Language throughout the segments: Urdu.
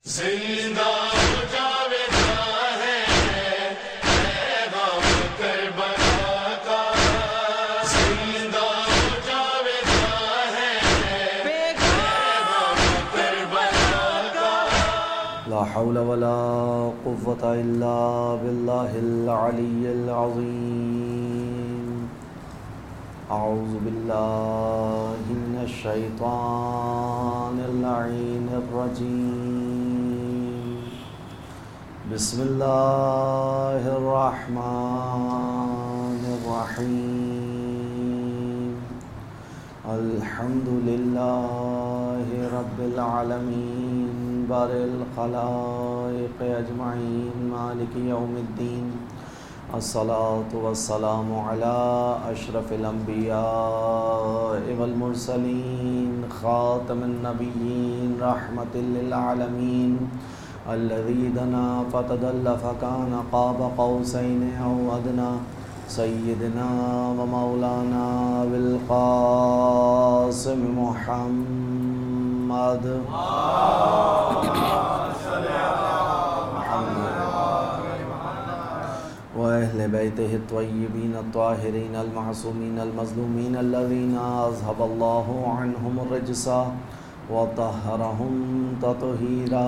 زندہ ہو جاویدہ ہے پیغام کربلا کا، زندہ ہو جاویدہ ہے پیغام کربلا کا۔ لا حول ولا قوة الا باللہ العلی العظیم۔ اعوذ باللہ من الشیطان اللعین الرجیم۔ بسم اللہ الرحمن الرحیم۔ الحمد للہ رب العالمین بار الخلائق اجمعین مالک یوم الدین۔ الصلاة والسلام علی اشرف الانبیاء والمرسلین خاتم النبیین رحمت للعالمین الذی دنا فتدل فکان قاب قوسین او ادنی سیدنا و مولانا بالقاسم محمد وأهل بيته الطيبين الطاهرين المعصومين المظلومين الذين أذهب الله عنهم الرجس وطهرهم تطهيرا۔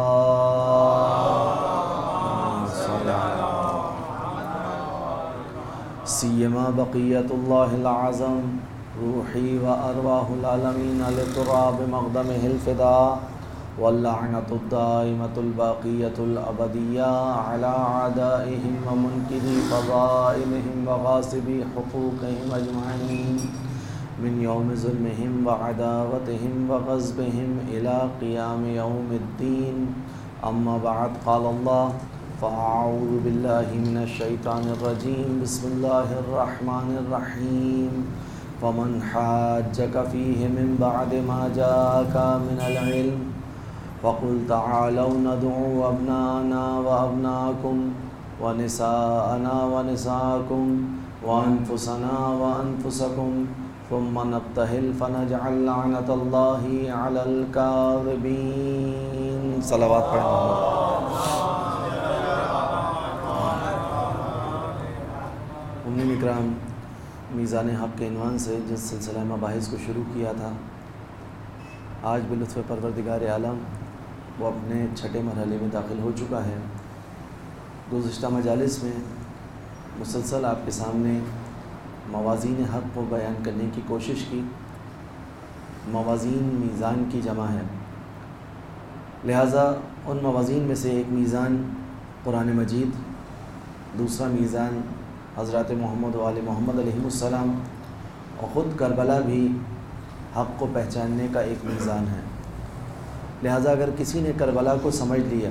سيما بقية الله الأعظم روحي وأرواح العالمين لتراب مقدمه الفداء، واللعنة الدائمة الباقية الأبدية على أعدائهم ومنكري فضائلهم وغاصبي حقوقهم أجمعين من يوم ظلمهم وعداوتهم وغصبهم إلى قيام يوم الدين۔ أما بعد، قال الله فأعوذ بالله من الشيطان الرجيم بسم الله الرحمن الرحيم۔ فمن حاجك فيه من بعد ما جاءك من العلم فقل تعالوا ندعو أبناءنا وأبناءكم ونساءنا ونساءكم وأنفسنا وأنفسكم ثم نبتهل فنجعل لعنة الله على الكاذبين۔ صلوات پڑھیں محمد۔ امین اکرام، میزان حق کے عنوان سے جس سلسلہ مباحث کو شروع کیا تھا، آج بلطف پروردگار عالم وہ اپنے چھٹے مرحلے میں داخل ہو چکا ہے۔ گزشتہ مجالس میں مسلسل آپ کے سامنے موازین حق کو بیان کرنے کی کوشش کی۔ موازین میزان کی جمع ہے، لہٰذا ان موازین میں سے ایک میزان قرآن مجید، دوسرا میزان حضرات محمد و آل محمد علیہ السلام، اور خود کربلا بھی حق کو پہچاننے کا ایک میزان ہے۔ لہٰذا اگر کسی نے کربلا کو سمجھ لیا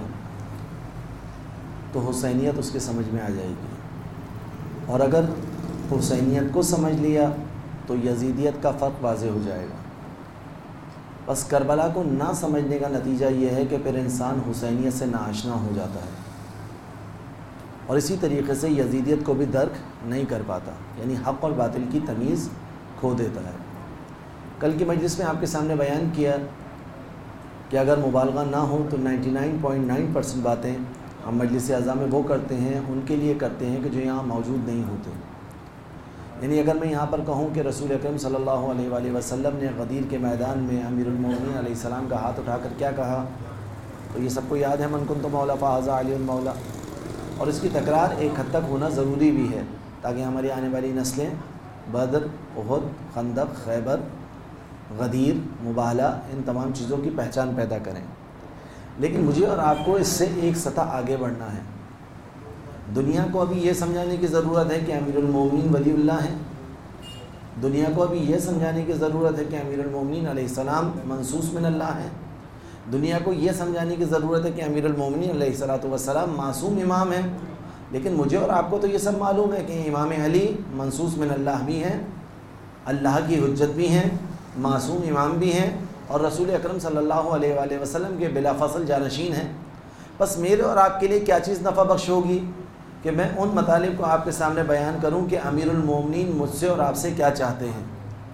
تو حسینیت اس کے سمجھ میں آ جائے گی، اور اگر حسینیت کو سمجھ لیا تو یزیدیت کا فرق واضح ہو جائے گا۔ بس کربلا کو نہ سمجھنے کا نتیجہ یہ ہے کہ پھر انسان حسینیت سے ناآشنا ہو جاتا ہے، اور اسی طریقے سے یزیدیت کو بھی درک نہیں کر پاتا، یعنی حق اور باطل کی تمیز کھو دیتا ہے۔ کل کی مجلس میں آپ کے سامنے بیان کیا کہ اگر مبالغہ نہ ہو تو 99.9% باتیں ہم مجلس اعضاء میں وہ کرتے ہیں، ان کے لیے کرتے ہیں کہ جو یہاں موجود نہیں ہوتے۔ یعنی اگر میں یہاں پر کہوں کہ رسول اکرم صلی اللہ علیہ وآلہ وسلم نے غدیر کے میدان میں امیر المومنین علیہ السلام کا ہاتھ اٹھا کر کیا کہا، تو یہ سب کو یاد ہے، من کنت مولا فہذا علی المولا، اور اس کی تکرار ایک حد تک ہونا ضروری بھی ہے تاکہ ہماری آنے والی نسلیں بدر، احد، خندق، خیبر، غدیر، مباہلہ، ان تمام چیزوں کی پہچان پیدا کریں۔ لیکن مجھے اور آپ کو اس سے ایک سطح آگے بڑھنا ہے۔ دنیا کو ابھی یہ سمجھانے کی ضرورت ہے کہ امیر المومنین ولی اللہ ہیں، دنیا کو ابھی یہ سمجھانے کی ضرورت ہے کہ امیر المومنین علیہ السلام منصوص من اللہ ہیں، دنیا کو یہ سمجھانے کی ضرورت ہے کہ امیر المومنین علیہ السلام معصوم امام ہیں۔ لیکن مجھے اور آپ کو تو یہ سب معلوم ہے کہ امام علی منصوص من اللہ بھی ہیں، اللہ کی حجت بھی ہیں، معصوم امام بھی ہیں، اور رسول اکرم صلی اللہ علیہ وآلہ وسلم کے بلا فصل جانشین ہیں۔ بس میرے اور آپ کے لیے کیا چیز نفع بخش ہوگی کہ میں ان مطالب کو آپ کے سامنے بیان کروں کہ امیر المومنین مجھ سے اور آپ سے کیا چاہتے ہیں۔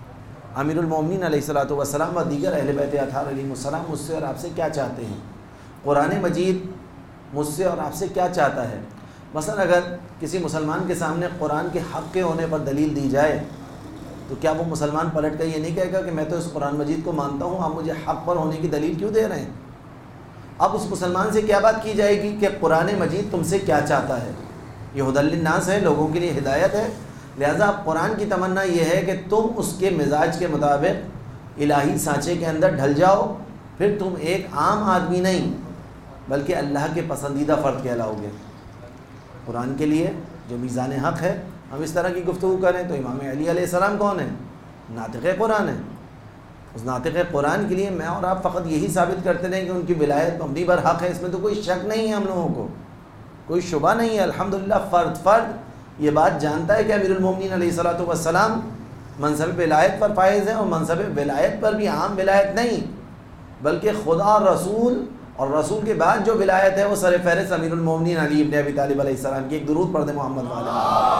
امیر المومنین علیہ الصلوۃ والسلام و دیگر اہل بیت اطہار علیہم السلام مجھ سے اور آپ سے کیا چاہتے ہیں، قرآن مجید مجھ سے اور آپ سے کیا چاہتا ہے؟ مثلا اگر کسی مسلمان کے سامنے قرآن کے حق کے ہونے پر دلیل دی جائے تو کیا وہ مسلمان پلٹ کر یہ نہیں کہے گا کہ میں تو اس قرآن مجید کو مانتا ہوں، آپ مجھے حق پر ہونے کی دلیل کیوں دے رہے ہیں؟ اب اس مسلمان سے کیا بات کی جائے گی کہ قرآن مجید تم سے کیا چاہتا ہے؟ یہ ہدی للناس ہے، لوگوں کے لیے ہدایت ہے، لہذا قرآن کی تمنا یہ ہے کہ تم اس کے مزاج کے مطابق الہی سانچے کے اندر ڈھل جاؤ، پھر تم ایک عام آدمی نہیں بلکہ اللہ کے پسندیدہ فرد کہلاؤ گے۔ قرآن کے لیے جو میزان حق ہے، ہم اس طرح کی گفتگو کریں تو امام علی علیہ السلام کون ہیں؟ ناطق قرآن ہے۔ اس ناطق قرآن کے لیے میں اور آپ فقط یہی ثابت کرتے رہیں کہ ان کی ولایت مبنی بر حق ہے، اس میں تو کوئی شک نہیں ہے، ہم لوگوں کو کوئی شبہ نہیں ہے۔ الحمدللہ فرد یہ بات جانتا ہے کہ امیر المومنین علیہ الصلوۃ والسلام منصب ولایت پر فائز ہیں، اور منصب ولایت پر بھی عام ولایت نہیں بلکہ خدا اور رسول کے بعد جو ولایت ہے وہ سر فہرست امیر المومنین علی ابن ابی طالب علیہ السلام کی۔ ایک درود پڑھ دیں محمد والے۔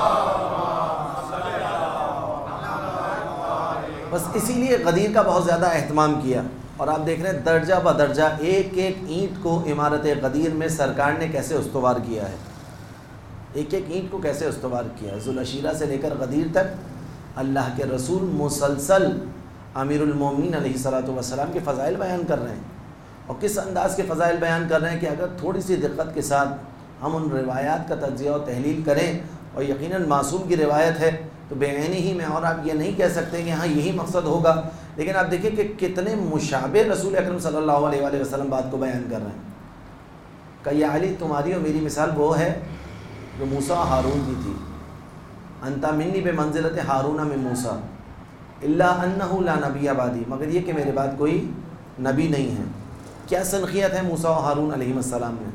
بس اسی لیے غدیر کا بہت زیادہ اہتمام کیا، اور آپ دیکھ رہے ہیں درجہ بدرجہ ایک ایک اینٹ کو عمارت غدیر میں سرکار نے کیسے استوار کیا ہے، ایک ایک اینٹ کو کیسے استوار کیا ہے۔ ذوالعشیرہ سے لے کر غدیر تک اللہ کے رسول مسلسل امیر المومنین علیہ الصلوۃ والسلام کے فضائل بیان کر رہے ہیں، اور کس انداز کے فضائل بیان کر رہے ہیں کہ اگر تھوڑی سی دقت کے ساتھ ہم ان روایات کا تجزیہ و تحلیل کریں، اور یقیناً معصوم کی روایت ہے تو بے عینی ہی میں اور آپ یہ نہیں کہہ سکتے کہ ہاں یہی مقصد ہوگا، لیکن آپ دیکھیں کہ کتنے مشابہ رسول اکرم صلی اللہ علیہ وآلہ وسلم بات کو بیان کر رہے ہیں کہ یا علی تمہاری اور میری مثال وہ ہے جو موسیٰ ہارون کی تھی، انت منی بمنزلت ہارون من موسیٰ الا انہ لا نبی بعدی، مگر یہ کہ میرے بعد کوئی نبی نہیں ہے۔ کیا سنخیت ہے موسیٰ و ہارون علیہ السلام میں؟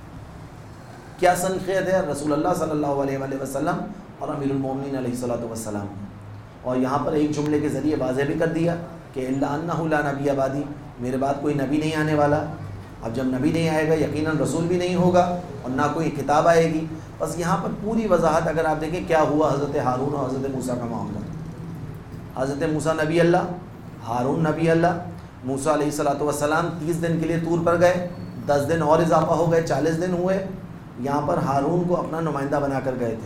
کیا سنخیت ہے رسول اللہ صلی اللہ علیہ وآلہ وسلم اور امیر المومنین علیہ الصلوۃ والسلام میں؟ اور یہاں پر ایک جملے کے ذریعے واضح بھی کر دیا کہ الا انہ لا نبی بعدی، میرے بعد کوئی نبی نہیں آنے والا۔ اب جب نبی نہیں آئے گا یقیناً رسول بھی نہیں ہوگا اور نہ کوئی کتاب آئے گی۔ بس یہاں پر پوری وضاحت اگر آپ دیکھیں کیا ہوا حضرت ہارون اور حضرت موسیٰ کا معاملہ۔ حضرت موسیٰ نبی اللہ، ہارون نبی اللہ۔ موسیٰ علیہ الصلوۃ والسلام 30 دن کے لیے طور پر گئے، 10 دن اور اضافہ ہو گئے، 40 دن ہوئے۔ یہاں پر ہارون کو اپنا نمائندہ بنا کر گئے تھے،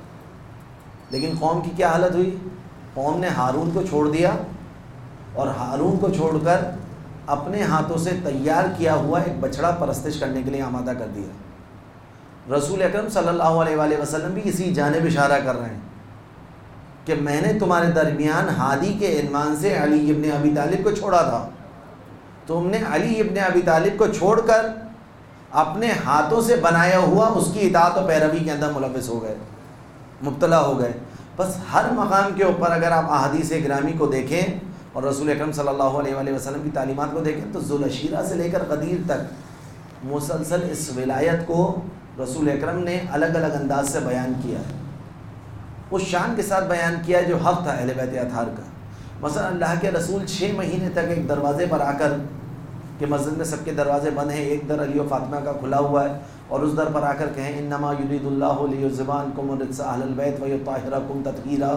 لیکن قوم کی کیا حالت ہوئی؟ قوم نے ہارون کو چھوڑ دیا، اور ہارون کو چھوڑ کر اپنے ہاتھوں سے تیار کیا ہوا ایک بچڑا پرستش کرنے کے لیے آمادہ کر دیا۔ رسول اکرم صلی اللہ علیہ وآلہ وسلم بھی اسی جانب اشارہ کر رہے ہیں کہ میں نے تمہارے درمیان ہادی کے عنوان سے علی ابن ابی طالب کو چھوڑا تھا، تم نے علی ابن ابی طالب کو چھوڑ کر اپنے ہاتھوں سے بنایا ہوا اس کی اطاعت و پیروی کے اندر ملوث ہو گئے، مبتلا ہو گئے۔ بس ہر مقام کے اوپر اگر آپ احادیث گرامی کو دیکھیں اور رسول اکرم صلی اللہ علیہ وآلہ وسلم کی تعلیمات کو دیکھیں تو ذوالعشیرہ سے لے کر غدیر تک مسلسل اس ولایت کو رسول اکرم نے الگ الگ انداز سے بیان کیا ہے، اس شان کے ساتھ بیان کیا ہے جو حق تھا اہل بیت اطہار کا۔ مثلا اللہ کے رسول 6 مہینے تک ایک دروازے پر آ کر کہ مسجد میں سب کے دروازے بند ہیں، ایک در علی و فاطمہ کا کھلا ہوا ہے، اور اس در پر آ کر کہیں انما یرید اللہ لیذھب عنکم الرجس اہل البیت ویطہرکم تطہیرا،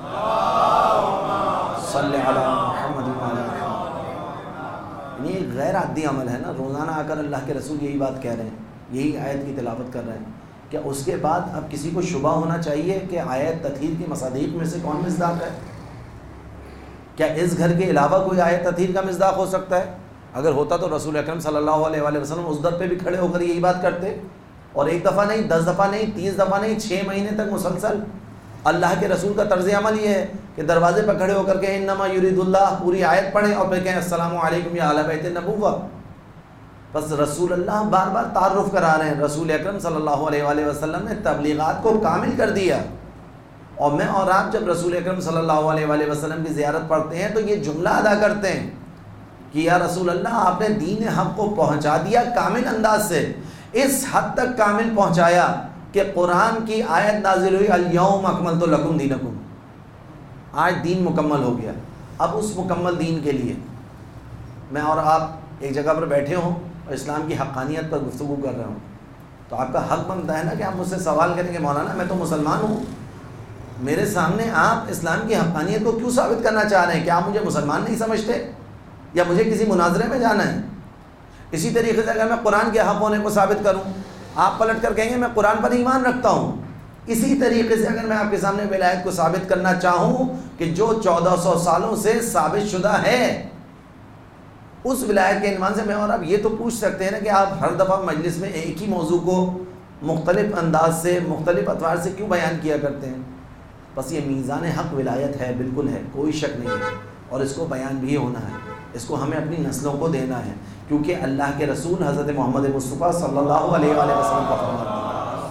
صلی علی محمد وعلی محمد۔ یہ غیر عادی عمل ہے نا، روزانہ آ کر اللہ کے رسول یہی بات کہہ رہے ہیں، یہی آیت کی تلاوت کر رہے ہیں۔ کیا اس کے بعد اب کسی کو شبہ ہونا چاہیے کہ آیت تطہیر کی مصادیق میں سے کون مصداق ہے؟ کیا اس گھر کے علاوہ کوئی آیت تطہیر کا مصداق ہو سکتا ہے؟ اگر ہوتا تو رسول اکرم صلی اللہ علیہ وآلہ وسلم اس در پہ بھی کھڑے ہو کر یہی بات کرتے، اور ایک دفعہ نہیں، 10 دفعہ نہیں، 30 دفعہ نہیں، 6 مہینے تک مسلسل۔ اللہ کے رسول کا طرز عمل یہ ہے کہ دروازے پہ کھڑے ہو کر کے انما یرید اللہ پوری آیت پڑھیں اور پھر کہیں السلام علیکم یا اہل بیت النبوہ۔ بس رسول اللہ بار بار تعارف کرا رہے ہیں، رسول اکرم صلی اللہ علیہ وآلہ وسلم نے تبلیغات کو کامل کر دیا، اور میں اور آپ جب رسول اکرم صلی اللہ علیہ وآلہ وسلم کی زیارت پڑھتے ہیں تو یہ جملہ ادا کرتے ہیں کہ یا رسول اللہ آپ نے دین حق کو پہنچا دیا کامل انداز سے، اس حد تک کامل پہنچایا کہ قرآن کی آیت نازل ہوئی الیوم اکملت لکم دینکم، آج دین مکمل ہو گیا۔ اب اس مکمل دین کے لیے میں اور آپ ایک جگہ پر بیٹھے ہوں اور اسلام کی حقانیت پر گفتگو کر رہے ہوں تو آپ کا حق بنتا ہے نا کہ آپ مجھ سے سوال کریں کہ مولانا میں تو مسلمان ہوں، میرے سامنے آپ اسلام کی حقانیت کو کیوں ثابت کرنا چاہ رہے ہیں؟ کیا آپ مجھے مسلمان نہیں سمجھتے یا مجھے کسی مناظرے میں جانا ہے؟ اسی طریقے سے اگر میں قرآن کے حق ہونے کو ثابت کروں، آپ پلٹ کر کہیں گے میں قرآن پر ایمان رکھتا ہوں۔ اسی طریقے سے اگر میں آپ کے سامنے ولایت کو ثابت کرنا چاہوں کہ جو 1400 سالوں سے ثابت شدہ ہے، اس ولایت کے عنوان سے میں اور آپ یہ تو پوچھ سکتے ہیں نا کہ آپ ہر دفعہ مجلس میں ایک ہی موضوع کو مختلف انداز سے، مختلف اطوار سے کیوں بیان کیا کرتے ہیں؟ بس یہ میزان حق ولایت ہے، بالکل ہے، کوئی شک نہیں ہے، اور اس کو بیان بھی ہونا ہے، اس کو ہمیں اپنی نسلوں کو دینا ہے، کیونکہ اللہ کے رسول حضرت محمد مصطفیٰ صلی اللہ علیہ وآلہ وسلم کا فرمان ہے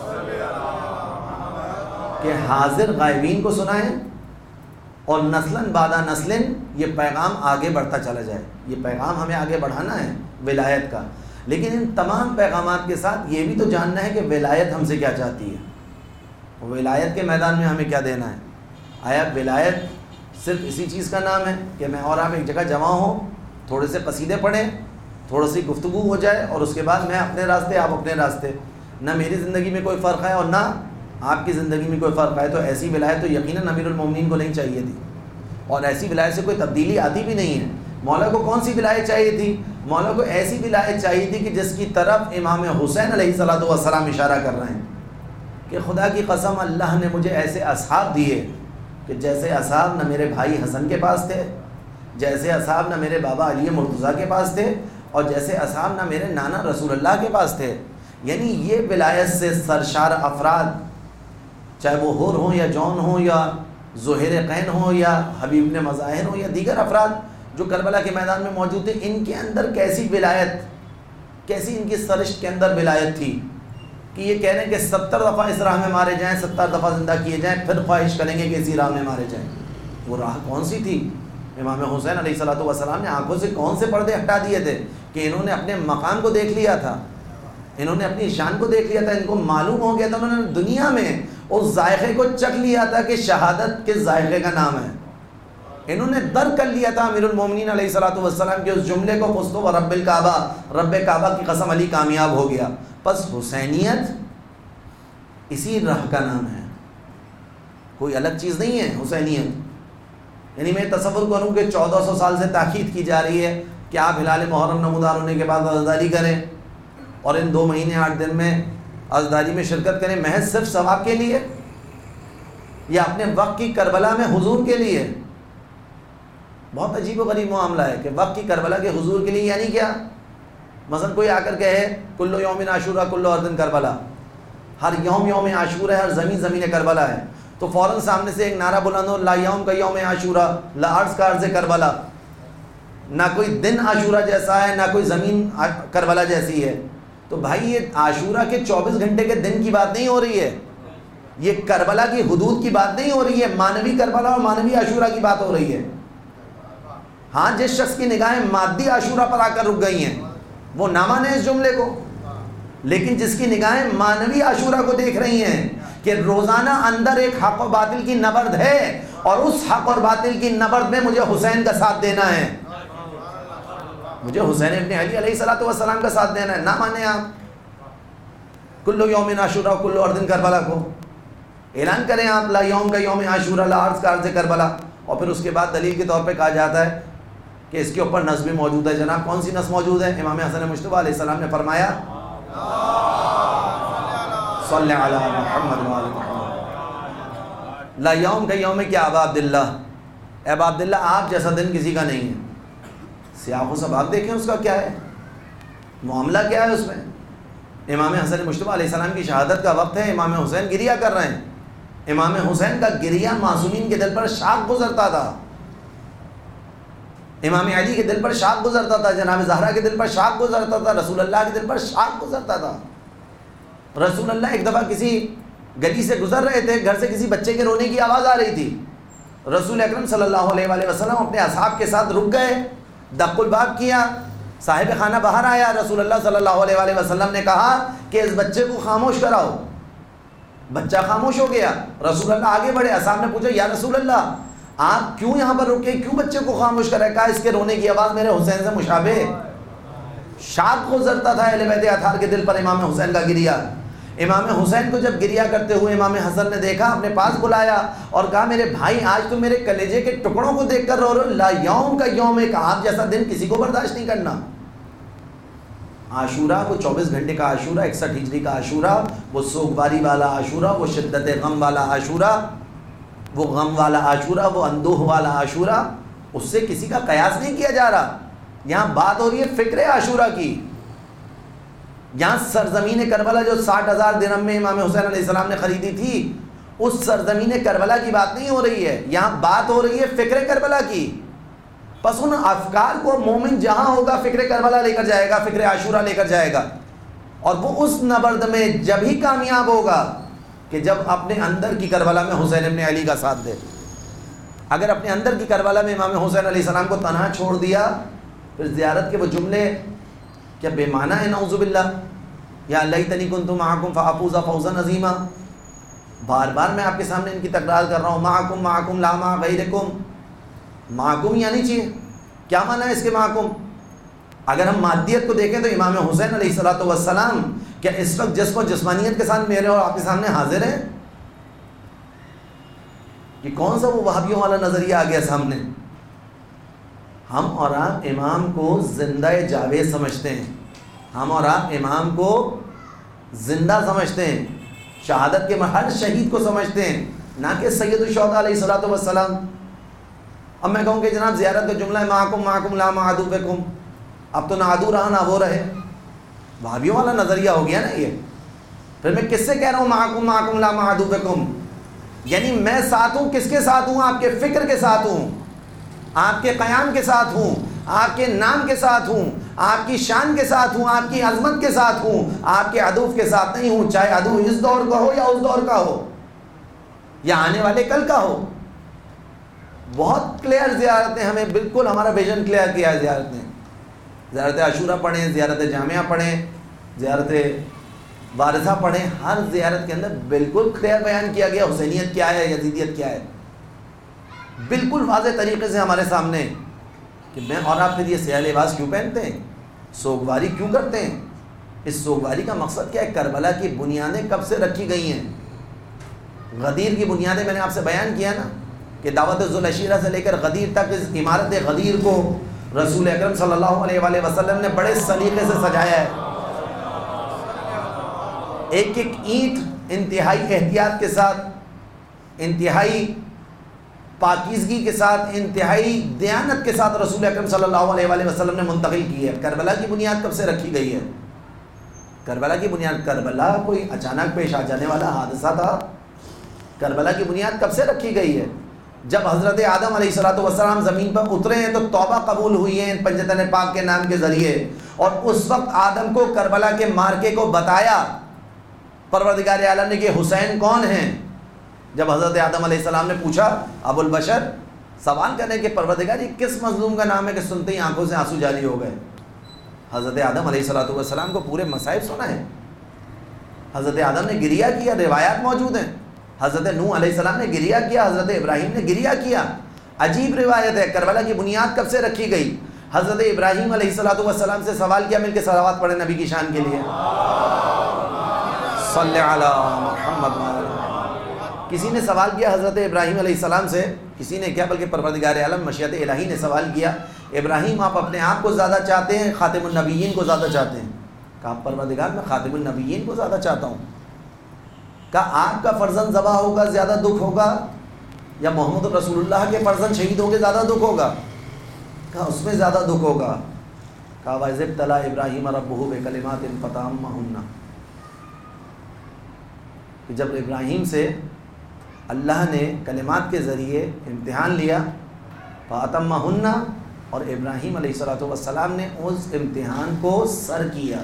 کہ حاضر غائبین کو سنائیں اور نسلاً بعد نسلاً یہ پیغام آگے بڑھتا چلا جائے۔ یہ پیغام ہمیں آگے بڑھانا ہے ولایت کا، لیکن ان تمام پیغامات کے ساتھ یہ بھی تو جاننا ہے کہ ولایت ہم سے کیا چاہتی ہے، ولایت کے میدان میں ہمیں کیا دینا ہے۔ آیا ولایت صرف اسی چیز کا نام ہے کہ میں اور آپ ایک جگہ جمع ہوں، تھوڑے سے قصیدے پڑھیں، تھوڑی سی گفتگو ہو جائے اور اس کے بعد میں اپنے راستے آپ اپنے راستے، نہ میری زندگی میں کوئی فرق ہے اور نہ آپ کی زندگی میں کوئی فرق ہے؟ تو ایسی ولایت تو یقیناً امیر المومنین کو نہیں چاہیے تھی، اور ایسی ولایت سے کوئی تبدیلی آتی بھی نہیں ہے۔ مولا کو کون سی ولایت چاہیے تھی؟ مولا کو ایسی ولایت چاہیے تھی کہ جس کی طرف امام حسین علیہ السلام اشارہ کر رہے ہیں کہ خدا کی قسم اللہ نے مجھے ایسے اصحاب دیے کہ جیسے اصحاب نہ میرے بھائی حسن کے پاس تھے، جیسے اصحاب نہ میرے بابا علی مرتضیٰ کے پاس تھے، اور جیسے اصحاب نہ میرے نانا رسول اللہ کے پاس تھے۔ یعنی یہ ولایت سے سرشار افراد، چاہے وہ حور ہوں یا جون ہوں یا زہیر قین ہوں یا حبیب بن مظاہر ہوں یا دیگر افراد جو کربلا کے میدان میں موجود تھے، ان کے اندر کیسی ولایت، کیسی ان کی سرشت کے اندر ولایت تھی کہ یہ کہہ رہے ہیں کہ 70 دفعہ اس راہ میں مارے جائیں، 70 دفعہ زندہ کیے جائیں، پھر خواہش کریں گے کہ اسی راہ میں مارے جائیں۔ وہ راہ کون سی تھی؟ امام حسین علیہ السلام نے آنکھوں سے کون سے پردے ہٹا دیے تھے کہ انہوں نے اپنے مقام کو دیکھ لیا تھا، انہوں نے اپنی شان کو دیکھ لیا تھا، ان کو معلوم ہو گیا تھا، انہوں نے دنیا میں اس ذائقے کو چکھ لیا تھا کہ شہادت کے ذائقے کا نام ہے۔ انہوں نے درک کر لیا تھا امیر المومنین علیہ السلام کے اس جملے کو، فزت ورب الکعبہ، رب کعبہ کی قسم علی کامیاب ہو گیا۔ پس حسینیت اسی راہ کا نام ہے، کوئی الگ چیز نہیں ہے حسینیت۔ یعنی میں تصور کروں کہ 1400 سال سے تاکید کی جا رہی ہے کہ آپ ہلال محرم نمودار ہونے کے بعد عزاداری کریں اور ان 2 مہینے 8 دن میں عزاداری میں شرکت کریں، محض صرف ثواب کے لیے یا اپنے وقت کی کربلا میں حضور کے لیے؟ بہت عجیب و غریب معاملہ ہے کہ وقت کی کربلا کے حضور کے لیے یعنی کیا؟ مثلا کوئی آ کر کہے کل یوم عاشورہ کل ارض کربلا، ہر یوم عاشورہ ہے، ہر زمین کربلا ہے، تو فوراً سامنے سے ایک نعرہ بلند ہو، لا یوم کا یوم عاشورہ لا ارض کا ارض کربلا، نہ کوئی دن عاشورہ جیسا ہے نہ کوئی زمین کربلا جیسی ہے۔ تو بھائی یہ عاشورہ کے 24 گھنٹے کے دن کی بات نہیں ہو رہی ہے، یہ کربلا کی حدود کی بات نہیں ہو رہی ہے، مانوی کربلا اور مانوی عاشورہ کی بات ہو رہی ہے۔ ہاں جس شخص کی نگاہیں مادی عاشورہ پر آ کر رک گئی ہیں وہ نہ مانے اس جملے کو، لیکن جس کی نگاہیں مانوی عاشورہ کو دیکھ رہی ہیں کہ روزانہ اندر ایک حق و باطل کی نبرد ہے اور اس حق اور باطل کی نبرد میں مجھے حسین کا ساتھ دینا ہے، مجھے حسین ابن علی علیہ السلام کا ساتھ دینا ہے، نہ مانے آپ کل یوم عاشورہ کل ارض کربلا کو، اعلان کریں آپ لا یوم کا یوم عاشورہ لا ارض کا ارض کربلا، اور پھر اس کے بعد دلیل کے طور پہ کہا جاتا ہے کہ اس کے اوپر نص بھی موجود ہے۔ جناب کون سی نص موجود ہے؟ امام حسن مجتبیٰ علیہ السلام نے فرمایا صلی علی محمد وعلی محمد، لا یوم کا یوم کیا ابا عبداللہ، اے ابا عبداللہ آپ جیسا دن کسی کا نہیں ہے۔ سیاق و سباق دیکھیں اس کا کیا ہے، معاملہ کیا ہے اس میں۔ امام حسن مجتبیٰ علیہ السلام کی شہادت کا وقت ہے، امام حسین گریہ کر رہے ہیں، امام حسین کا گریہ معصومین کے دل پر شاق گزرتا تھا، امام علی کے دل پر شاق گزرتا تھا، جناب زہرا کے دل پر شاق گزرتا تھا، رسول اللہ کے دل پر شاق گزرتا تھا۔ رسول اللہ ایک دفعہ کسی گلی سے گزر رہے تھے، گھر سے کسی بچے کے رونے کی آواز آ رہی تھی، رسول اکرم صلی اللہ علیہ وآلہ وسلم اپنے اصحاب کے ساتھ رک گئے، دق الباب کیا، صاحب خانہ باہر آیا، رسول اللہ صلی اللہ علیہ وآلہ وسلم نے کہا کہ اس بچے کو خاموش کراؤ، بچہ خاموش ہو گیا، رسول اللہ آگے بڑھے، اصحاب نے پوچھا یا رسول اللہ آپ کیوں یہاں پر رکے، کیوں بچے کو خاموش کرے؟ کہا اس کے رونے کی آواز میرے حسین سے مشابہ ہے۔ شاق گزرتا تھا اہل بیت اطہار کے دل پر امام حسین کا گریہ۔ امام حسین کو جب گریہ کرتے ہوئے امام حسن نے دیکھا، اپنے پاس بلایا اور کہا میرے بھائی آج تو میرے کلیجے کے ٹکڑوں کو دیکھ کر رو رہے ہو، لا یوم کا یوم، ایک آپ جیسا دن کسی کو برداشت نہیں کرنا۔ عاشورہ وہ 24 گھنٹے کا عاشورہ، 61 ہجری کا عاشورہ، وہ سوگواری والا عاشورہ، وہ شدت غم والا عاشورہ، وہ غم والا عاشورہ، وہ اندوہ والا عاشورہ، اس سے کسی کا قیاس نہیں کیا جا رہا. یہاں بات ہو رہی ہے فکر عاشورہ کی. یہاں سرزمین کربلا جو 60,000 درہم میں امام حسین علیہ السلام نے خریدی تھی، اس سرزمین کربلا کی بات نہیں ہو رہی ہے، یہاں بات ہو رہی ہے فکر کربلا کی. پس ان افکار کو مومن جہاں ہوگا فکر کربلا لے کر جائے گا، فکر عاشورہ لے کر جائے گا، اور وہ اس نبرد میں جب ہی کامیاب ہوگا کہ جب اپنے اندر کی کربلا میں حسین ابن علی کا ساتھ دے. اگر اپنے اندر کی کربلا میں امام حسین علیہ السلام کو تنہا چھوڑ دیا، پھر زیارت کے وہ جملے کیا بے معنی ہے؟ نعوذ باللہ. یا لیتنی کنت معکم فافوز فوزا عظیما. بار بار میں آپ کے سامنے ان کی تکرار کر رہا ہوں، معکم معکم لا مع غیرکم. معکم یعنی چاہیے کیا معنی ہے اس کے معکم؟ اگر ہم مادیت کو دیکھیں تو امام حسین علیہ السلام کیا اس وقت جسم و جسمانیت کے ساتھ میرے اور آپ کے سامنے حاضر ہیں؟ کہ کون سا وہ وہابیوں والا نظریہ آ گیا سامنے؟ ہم اور آپ امام کو زندہ جاوید سمجھتے ہیں، ہم اور آپ امام کو زندہ سمجھتے ہیں، شہادت کے ہر شہید کو سمجھتے ہیں، نہ کہ سید الشہداء علیہ السلام. اب میں کہوں کہ جناب زیارت کا جملہ ہے معکم معکم لا مع عدوکم، اب تو نہ عدو رہا نہ وہ رہے. وہابیوں والا نظریہ ہو گیا نا یہ. پھر میں کس سے کہہ رہا ہوں معکم معکم لا مع عدوکم؟ یعنی میں ساتھ ہوں، کس کے ساتھ ہوں؟ آپ کے فکر کے ساتھ ہوں، آپ کے قیام کے ساتھ ہوں، آپ کے نام کے ساتھ ہوں، آپ کی شان کے ساتھ ہوں، آپ کی عظمت کے ساتھ ہوں، آپ کے عدو کے ساتھ نہیں ہوں، چاہے عدو اس دور کا ہو یا اس دور کا ہو یا آنے والے کل کا ہو. بہت کلیئر زیارت نے ہمیں بالکل ہمارا ویژن کلیئر کیا ہے. زیارت نے زیارت عاشورہ پڑھیں، زیارت جامعہ پڑھیں، زیارت وارثہ پڑھیں، ہر زیارت کے اندر بالکل کلیئر بیان کیا گیا حسینیت کیا ہے، یزیدیت کیا ہے، بالکل واضح طریقے سے ہمارے سامنے. کہ میں اور آپ پھر یہ سیاہ لباس کیوں پہنتے ہیں، سوگواری کیوں کرتے ہیں؟ اس سوگواری کا مقصد کیا ہے؟ کربلا کی بنیادیں کب سے رکھی گئی ہیں؟ غدیر کی بنیادیں میں نے آپ سے بیان کیا نا، کہ دعوت ذوالعشیرہ سے لے کر غدیر تک اس عمارت غدیر کو رسول اکرم صلی اللہ علیہ وآلہ وسلم نے بڑے سلیقے سے سجایا ہے. ایک ایک اینٹ انتہائی احتیاط کے ساتھ، انتہائی پاکیزگی کے ساتھ، انتہائی دیانت کے ساتھ رسول اکرم صلی اللہ علیہ وآلہ وسلم نے منتقل کی ہے. کربلا کی بنیاد کب سے رکھی گئی ہے؟ کربلا کی بنیاد، کربلا کوئی اچانک پیش آ جانے والا حادثہ تھا؟ کربلا کی بنیاد کب سے رکھی گئی ہے؟ جب حضرت آدم علیہ السلام زمین پر اترے ہیں تو توبہ قبول ہوئی ہے پنجتن پاک کے نام کے ذریعے، اور اس وقت آدم کو کربلا کے مارکے کو بتایا پروردگار عالم نے کہ حسین کون ہیں. جب حضرت آدم علیہ السلام نے پوچھا، ابو البشر سوال کرنے کہ پروردگار یہ کس مظلوم کا نام ہے، کہ سنتے ہی آنکھوں سے آنسو جاری ہو گئے. حضرت آدم علیہ السلام کو پورے مصائب سنا ہے. حضرت آدم نے گریہ کیا، روایات موجود ہیں. حضرت نوح علیہ السلام نے گریہ کیا، حضرت ابراہیم نے گریہ کیا. عجیب روایت ہے. کربلا کی بنیاد کب سے رکھی گئی؟ حضرت ابراہیم علیہ السلام سے سوال کیا، مل کے صلوات پڑھیں نبی کی شان کے لیے، صلی علی محمد. کسی نے سوال کیا حضرت ابراہیم علیہ السلام سے، کسی نے کیا بلکہ پروردگار عالم مشیت الہی نے سوال کیا، ابراہیم آپ اپنے آپ کو زیادہ چاہتے ہیں، خاتم النبیین کو زیادہ چاہتے ہیں؟ کہا پروردگار میں خاتم النبیین کو زیادہ چاہتا ہوں. کہا آپ کا فرزند ذبح ہوگا زیادہ دکھ ہوگا یا محمد رسول اللہ کے فرزند شہید ہوں گے زیادہ دکھ ہوگا؟ کہا اس میں زیادہ دکھ ہوگا. کہا وَإِذِ ابْتَلَىٰ إِبْرَاهِيمَ رَبُّهُ بِكَلِمَاتٍ فَأَتَمَّهُنَّ، کہ جب ابراہیم سے اللہ نے کلمات کے ذریعے امتحان لیا، فَأَتَمَّهُنَّ، اور ابراہیم علیہ السلام نے اس امتحان کو سر کیا.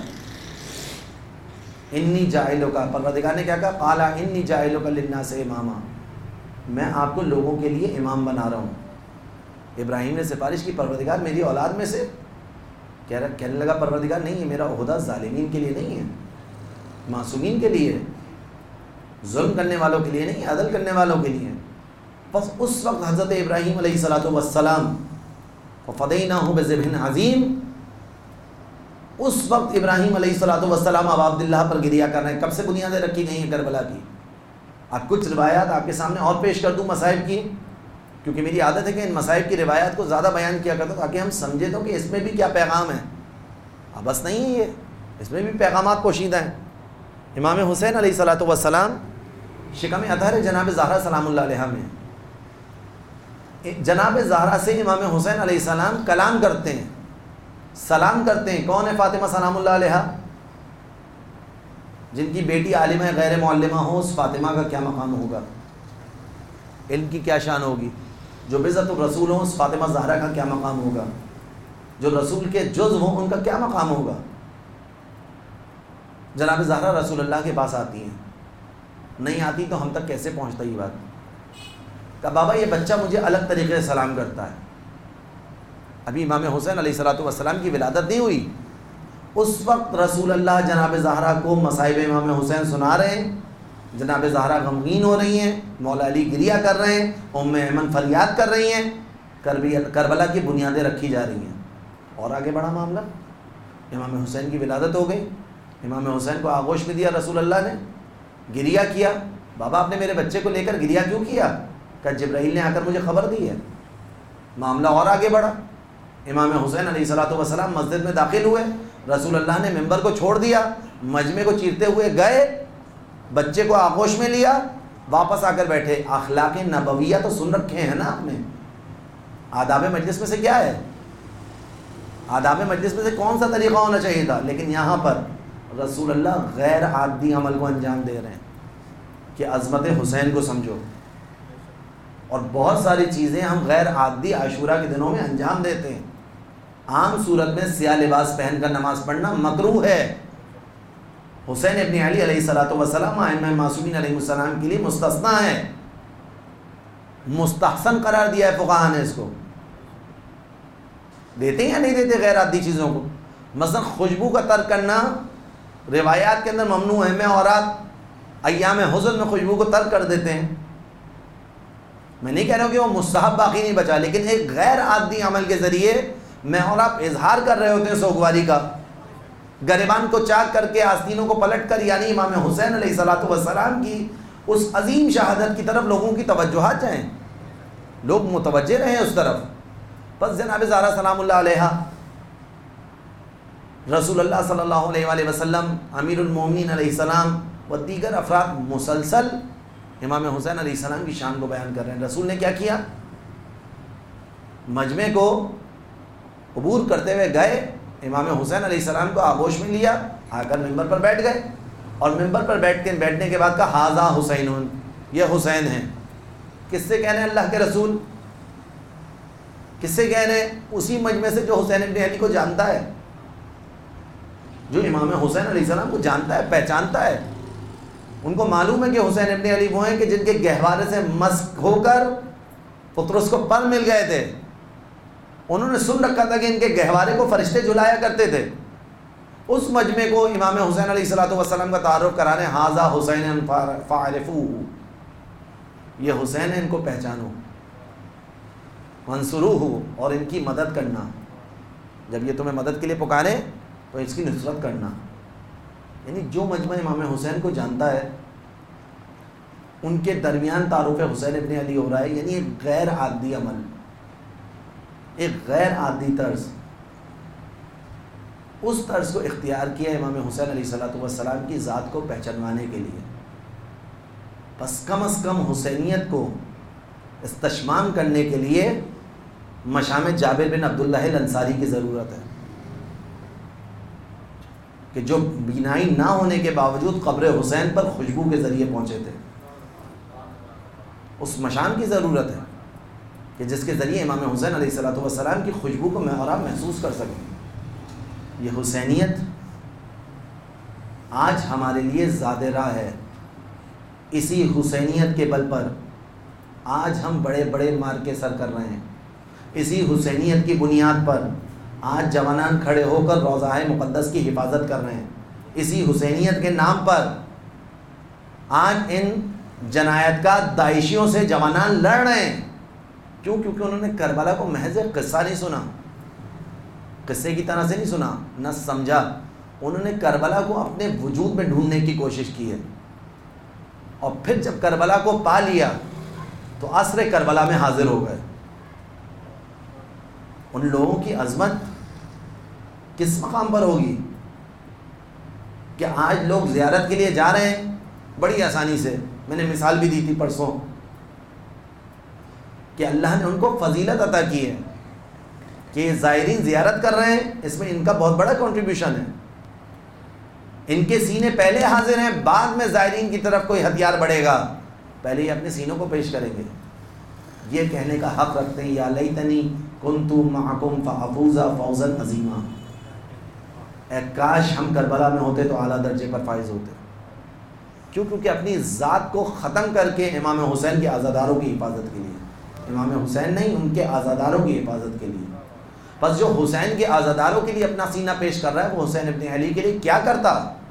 انی جاعلک، پروردگار نے کیا کہا؟ قال انی جاعلک للناس اماما، میں آپ کو لوگوں کے لیے امام بنا رہا ہوں. ابراہیم نے سفارش کی پروردگار میری اولاد میں سے، کہنے لگا پروردگار نہیں ہے، میرا عہدہ ظالمین کے لیے نہیں ہے، معصومین کے لیے، ظلم کرنے والوں کے لیے نہیں، عدل کرنے والوں کے لیے. بس اس وقت حضرت ابراہیم علیہ السلام فَفَدَيْنَاهُ بِذِبْحٍ عَظِيمٍ، اس وقت ابراہیم علیہ السلام اب عبداللہ پر گریہ کر رہے ہیں. کب سے بنیادیں رکھی گئی ہیں کربلا کی؟ اب کچھ روایات آپ کے سامنے اور پیش کر دوں مصائب کی، کیونکہ میری عادت ہے کہ ان مصائب کی روایات کو زیادہ بیان کیا کرتا ہوں تاکہ ہم سمجھے تو کہ اس میں بھی کیا پیغام ہے. اب بس نہیں ہے یہ اس میں بھی پیغامات پوشیدہ ہیں. امام حسین علیہ السلام شکم اطہر جناب زہرا سلام اللہ علیہ میں، جناب زہرا سے امام حسین علیہ السلام کلام کرتے ہیں، سلام کرتے ہیں. کون ہے فاطمہ سلام اللہ علیہ؟ جن کی بیٹی عالمہ غیر معلمہ ہو، اس فاطمہ کا کیا مقام ہوگا، علم کی کیا شان ہوگی. جو بذات الرسول ہوں، اس فاطمہ زہرا کا کیا مقام ہوگا. جو رسول کے جز ہوں، ان کا کیا مقام ہوگا. جناب زہرا رسول اللہ کے پاس آتی ہیں، نہیں آتی تو ہم تک کیسے پہنچتا یہ بات. کہ بابا یہ بچہ مجھے الگ طریقے سے سلام کرتا ہے. ابھی امام حسین علیہ السلام کی ولادت نہیں ہوئی، اس وقت رسول اللہ جناب زہرا کو مصائب امام حسین سنا رہے ہیں. جناب زہرا غمگین ہو رہی ہیں، مولا علی گریہ کر رہے ہیں، ام ایمن فریاد کر رہی ہیں، کربلا کی بنیادیں رکھی جا رہی ہیں. اور آگے بڑھا معاملہ، امام حسین کی ولادت ہو گئی. امام حسین کو آغوش میں دیا رسول اللہ نے، گریہ کیا. بابا آپ نے میرے بچے کو لے کر گریہ کیوں کیا؟ کہ جبرائیل نے آ کر مجھے خبر دی ہے. معاملہ اور آگے بڑھا. امام حسین علیہ السلام مسجد میں داخل ہوئے، رسول اللہ نے ممبر کو چھوڑ دیا، مجمع کو چیرتے ہوئے گئے، بچے کو آغوش میں لیا، واپس آ کر بیٹھے. اخلاق نبویہ تو سن رکھے ہیں نا آپ نے. آداب مجلس میں سے کیا ہے؟ آداب مجلس میں سے کون سا طریقہ ہونا چاہیے تھا؟ لیکن یہاں پر رسول اللہ غیر عادی عمل کو انجام دے رہے ہیں کہ عظمت حسین کو سمجھو. اور بہت ساری چیزیں ہم غیر عادی عاشورہ کے دنوں میں انجام دیتے ہیں. عام صورت میں سیاہ لباس پہن کر نماز پڑھنا مکروہ ہے. حسین ابن علی علیہ السلام ائمہ معصومین علیہ السلام کے لیے مستثنا ہے، مستحسن قرار دیا ہے فقہاء نے. اس کو دیتے ہیں یا نہیں دیتے غیر عادی چیزوں کو؟ مثلا خوشبو کا ترک کرنا روایات کے اندر ممنوع ہے. میں عورات ایام حزن میں خوشبو کو ترک کر دیتے ہیں. میں نہیں کہہ رہا ہوں کہ وہ مستحب باقی نہیں بچا، لیکن ایک غیر عادی عمل کے ذریعے میں اور آپ اظہار کر رہے ہوتے ہیں سوگواری کا. گریبان کو چاک کر کے آستینوں کو پلٹ کر، یعنی امام حسین علیہ السلام کی اس عظیم شہادت کی طرف لوگوں کی توجہات جائیں، لوگ متوجہ رہیں اس طرف. بس جناب زہرا سلام اللہ علیہ، رسول اللہ صلی اللہ علیہ وآلہ وسلم، امیر المومنین علیہ السلام و دیگر افراد مسلسل امام حسین علیہ السلام کی شان کو بیان کر رہے ہیں. رسول نے کیا کیا؟ مجمع کو عبور کرتے ہوئے گئے، امام حسین علیہ السلام کو آغوش میں لیا، آ کر ممبر پر بیٹھ گئے، اور ممبر پر بیٹھنے کے بعد کہا ھذا حسین، یہ حسین ہیں. کس سے کہنے اللہ کے رسول؟ کس سے کہنے؟ اسی مجمع سے جو حسین ابن علی کو جانتا ہے، جو امام حسین علیہ السلام کو جانتا ہے، پہچانتا ہے. ان کو معلوم ہے کہ حسین ابن علی وہ ہیں کہ جن کے گہوارے سے مسک ہو کر پطرس کو پر مل گئے تھے. انہوں نے سن رکھا تھا کہ ان کے گہوارے کو فرشتے جلایا کرتے تھے. اس مجمع کو امام حسین علیہ السلام کا تعارف کرانے، ھذا حسین فاعرفوہ، یہ حسین ہے، ان کو پہچانو. وانصروہ، اور ان کی مدد کرنا. جب یہ تمہیں مدد کے لیے پکارے تو اس کی نصرت کرنا. یعنی جو مجمع امام حسین کو جانتا ہے، ان کے درمیان تعارف حسین ابن علی ہو رہا ہے. یعنی ایک غیر عادی عمل، ایک غیر عادی طرز. اس طرز کو اختیار کیا امام حسین علیہ السلام کی ذات کو پہچانوانے کے لیے. بس کم از کم حسینیت کو استشمام کرنے کے لیے مشام جابر بن عبداللہ الانصاری کی ضرورت ہے، کہ جو بینائی نہ ہونے کے باوجود قبر حسین پر خوشبو کے ذریعے پہنچے تھے. اس مشام کی ضرورت ہے کہ جس کے ذریعے امام حسین علیہ السلام کی خوشبو کو میں اور آپ محسوس کر سکیں. یہ حسینیت آج ہمارے لیے زیادہ راہ ہے. اسی حسینیت کے بل پر آج ہم بڑے بڑے مارکے سر کر رہے ہیں. اسی حسینیت کی بنیاد پر آج جوانان کھڑے ہو کر روضہ مقدس کی حفاظت کر رہے ہیں. اسی حسینیت کے نام پر آج ان جنایت کا داعشیوں سے جوانان لڑ رہے ہیں. کیوں؟ کیونکہ انہوں نے کربلا کو محض قصہ نہیں سنا، قصے کی طرح سے نہیں سنا، نہ سمجھا. انہوں نے کربلا کو اپنے وجود میں ڈھونڈنے کی کوشش کی ہے، اور پھر جب کربلا کو پا لیا تو عصر کربلا میں حاضر ہو گئے. ان لوگوں کی عظمت کس مقام پر ہوگی؟ کہ آج لوگ زیارت کے لیے جا رہے ہیں بڑی آسانی سے. میں نے مثال بھی دی تھی پرسوں کہ اللہ نے ان کو فضیلت عطا کی ہے کہ زائرین زیارت کر رہے ہیں، اس میں ان کا بہت بڑا کنٹریبیوشن ہے. ان کے سینے پہلے حاضر ہیں، بعد میں زائرین کی طرف کوئی ہتھیار بڑھے گا، پہلے یہ اپنے سینوں کو پیش کریں گے. یہ کہنے کا حق رکھتے ہیں یا لیتنی کنت معکم فافوز فوزا عظیما، اے کاش ہم کربلا میں ہوتے تو اعلیٰ درجے پر فائز ہوتے. کیوں؟ کیونکہ اپنی ذات کو ختم کر کے امام حسین کے عزاداروں کی حفاظت کے لیے، امام حسین نہیں، ان کے عزاداروں کی حفاظت کے لیے. بس جو حسین کے عزاداروں کے لیے اپنا سینہ پیش کر رہا ہے وہ حسین ابن علی کے لیے کیا کرتا؟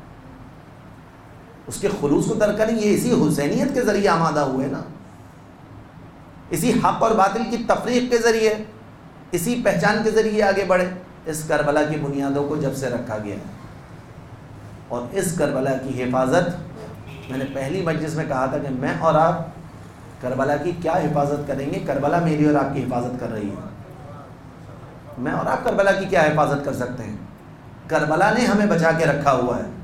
اس کے خلوص کو درک کریں. یہ اسی حسینیت کے ذریعے آمادہ ہوئے نا، اسی حق اور باطل کی تفریق کے ذریعے، اسی پہچان کے ذریعے آگے بڑھے. اس کربلا کی بنیادوں کو جب سے رکھا گیا اور اس کربلا کی حفاظت، میں نے پہلی مجلس میں کہا تھا کہ میں اور آپ کربلا کی کیا حفاظت کریں گے؟ کربلا میری اور آپ کی حفاظت کر رہی ہے. میں اور آپ کربلا کی کیا حفاظت کر سکتے ہیں؟ کربلا نے ہمیں بچا کے رکھا ہوا ہے.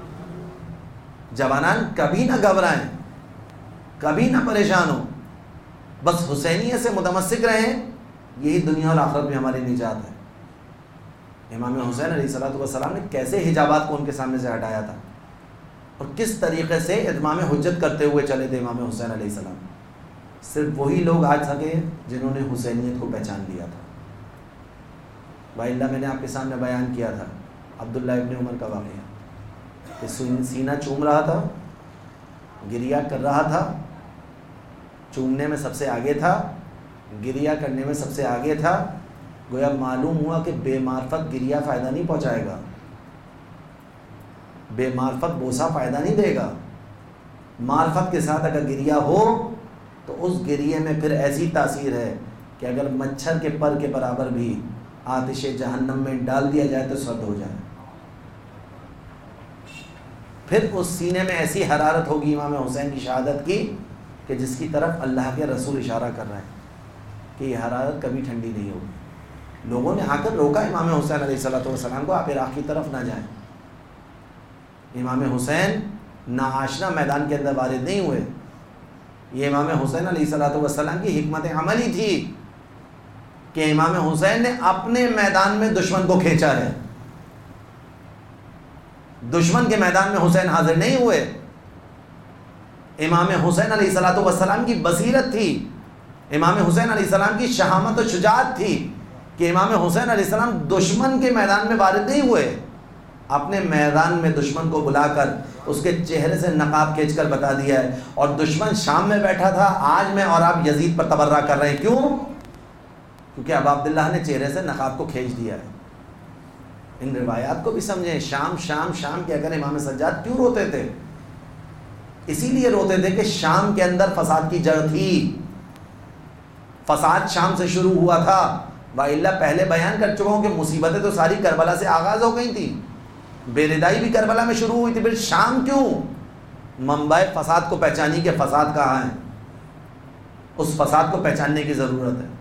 جوانان کبھی نہ گھبرائیں، کبھی نہ پریشان ہو، بس حسینیت سے متمسک رہیں، یہی دنیا اور آخرت میں ہماری نجات ہے. امام حسین علیہ السلام نے کیسے حجابات کو ان کے سامنے سے ہٹایا تھا اور کس طریقے سے اتمام حجت کرتے ہوئے چلے تھے امام حسین علیہ السلام. صرف وہی لوگ آج سکے جنہوں نے حسینیت کو پہچان لیا تھا. بھائی اللہ، میں نے آپ کے سامنے بیان کیا تھا عبداللہ ابن عمر کا واقعہ کہ سینہ چوم رہا تھا، گریہ کر رہا تھا، چومنے میں سب سے آگے تھا، گریہ کرنے میں سب سے آگے تھا. گویا معلوم ہوا کہ بے معرفت گریہ فائدہ نہیں پہنچائے گا، بے معرفت بوسہ فائدہ نہیں دے گا. معرفت کے ساتھ اگر گریہ ہو تو اس گریے میں پھر ایسی تاثیر ہے کہ اگر مچھر کے پر کے برابر بھی آتش جہنم میں ڈال دیا جائے تو سرد ہو جائے. پھر اس سینے میں ایسی حرارت ہوگی امام حسین کی شہادت کی کہ جس کی طرف اللہ کے رسول اشارہ کر رہے ہیں کہ یہ حرارت کبھی ٹھنڈی نہیں ہوگی. لوگوں نے آ کر روکا امام حسین علیہ السلام کو، آپ عراق کی طرف نہ جائیں. امام حسین ناآشنا میدان کے اندر وارد نہیں ہوئے. یہ امام حسین علیہ السلام کی حکمت عملی تھی کہ امام حسین نے اپنے میدان میں دشمن کو کھینچا ہے. دشمن کے میدان میں حسین حاضر نہیں ہوئے. امام حسین علیہ السلام کی بصیرت تھی، امام حسین علیہ السلام کی شہامت و شجاعت تھی کہ امام حسین علیہ السلام دشمن کے میدان میں وارد نہیں ہوئے. اپنے میدان میں دشمن کو بلا کر اس کے چہرے سے نقاب کھینچ کر بتا دیا ہے. اور دشمن شام میں بیٹھا تھا، آج میں اور آپ یزید پر تبرہ کر رہے ہیں. کیوں؟ کیونکہ ابا عبداللہ نے چہرے سے نقاب کو کھینچ دیا ہے. ان روایات کو بھی سمجھیں. شام شام شام کے اگر امام سجاد کیوں روتے تھے؟ اسی لیے روتے تھے کہ شام کے اندر فساد کی جڑ تھی، فساد شام سے شروع ہوا تھا. وَإِلَّا پہلے بیان کر چکا ہوں کہ مصیبتیں تو ساری کربلا سے آغاز ہو گئی تھی، بے ردائی بھی کربلا میں شروع ہوئی تھی. پھر شام کیوں؟ منبع فساد کو پہچانی کہ فساد کہاں ہے، اس فساد کو پہچاننے کی ضرورت ہے.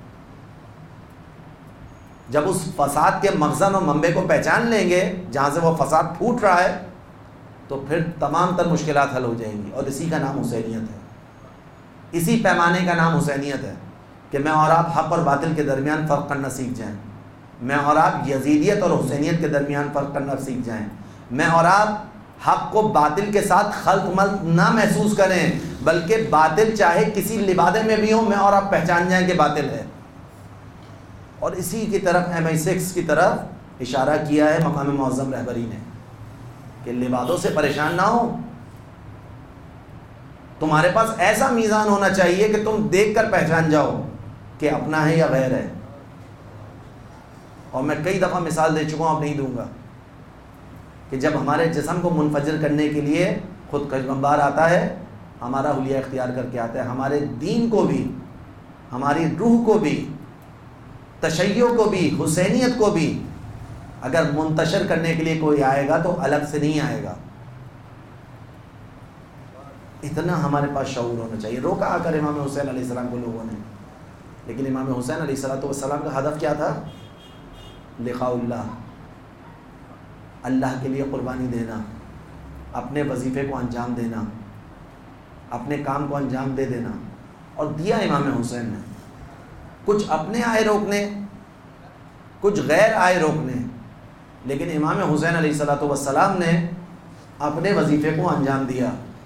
جب اس فساد کے مخزن اور منبع کو پہچان لیں گے جہاں سے وہ فساد پھوٹ رہا ہے تو پھر تمام تر مشکلات حل ہو جائیں گی. اور اسی کا نام حسینیت ہے، اسی پیمانے کا نام حسینیت ہے کہ میں اور آپ حق اور باطل کے درمیان فرق کرنا سیکھ جائیں. میں اور آپ یزیدیت اور حسینیت کے درمیان فرق کرنا سیکھ جائیں. میں اور آپ حق کو باطل کے ساتھ خلط ملط نہ محسوس کریں، بلکہ باطل چاہے کسی لبادے میں بھی ہو، میں اور آپ پہچان جائیں کہ باطل ہے. اور اسی کی طرف MI6 کی طرف اشارہ کیا ہے مقام معظم رہبری نے کہ لبادوں سے پریشان نہ ہو. تمہارے پاس ایسا میزان ہونا چاہیے کہ تم دیکھ کر پہچان جاؤ کہ اپنا ہے یا غیر ہے. اور میں کئی دفعہ مثال دے چکا ہوں، اب نہیں دوں گا، کہ جب ہمارے جسم کو منفجر کرنے کے لیے خود کش بمبار آتا ہے، ہمارا حلیہ اختیار کر کے آتا ہے. ہمارے دین کو بھی، ہماری روح کو بھی، تشیع کو بھی، حسینیت کو بھی اگر منتشر کرنے کے لیے کوئی آئے گا تو الگ سے نہیں آئے گا. اتنا ہمارے پاس شعور ہونا چاہیے. روکا آ کر امام حسین علیہ السلام کو لوگوں نے، لیکن امام حسین علیہ السلام کا ہدف کیا تھا؟ لقاء اللہ، اللہ کے لیے قربانی دینا. اپنے وظیفے کو انجام دینا، اپنے کام کو انجام دے دینا، اور دیا امام حسین نے۔ کچھ اپنے آئے روکنے، کچھ غیر آئے روکنے، لیکن امام حسین علیہ الصلوۃ والسلام نے اپنے وظیفے کو انجام دیا۔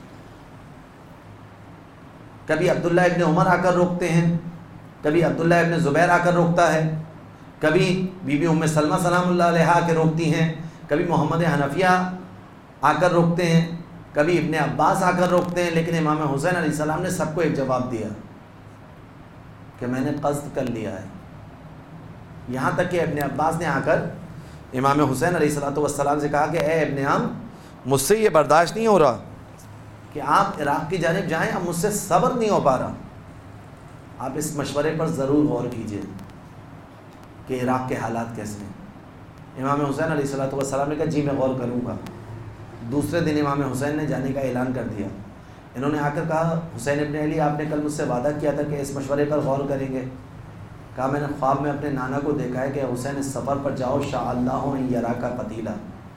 کبھی عبداللہ ابن عمر آ کر روکتے ہیں، کبھی عبداللہ ابن زبیر آ کر روکتا ہے، کبھی بی بی ام سلمہ سلام اللہ علیہا آ کے روکتی ہیں، کبھی محمد حنفیہ آ کر روکتے ہیں، کبھی ابن عباس آ کر روکتے ہیں، لیکن امام حسین علیہ السلام نے سب کو ایک جواب دیا کہ میں نے قصد کر لیا ہے۔ یہاں تک کہ ابن عباس نے آ کر امام حسین علیہ الصلوۃ والسلام سے کہا کہ اے ابن عم، مجھ سے یہ برداشت نہیں ہو رہا کہ آپ عراق کی جانب جائیں، اب مجھ سے صبر نہیں ہو پا رہا، آپ اس مشورے پر ضرور غور کیجئے کہ عراق کے حالات کیسے ہیں۔ امام حسین علیہ الصلوۃ والسلام نے کہا جی میں غور کروں گا۔ دوسرے دن امام حسین نے جانے کا اعلان کر دیا۔ انہوں نے آ کر کہا حسین ابن علی، آپ نے کل مجھ سے وعدہ کیا تھا کہ اس مشورے پر غور کریں گے۔ کہا میں نے خواب میں اپنے نانا کو دیکھا ہے کہ حسین اس سفر پر جاؤ، شاء اللہ ان یراک قتیلا۔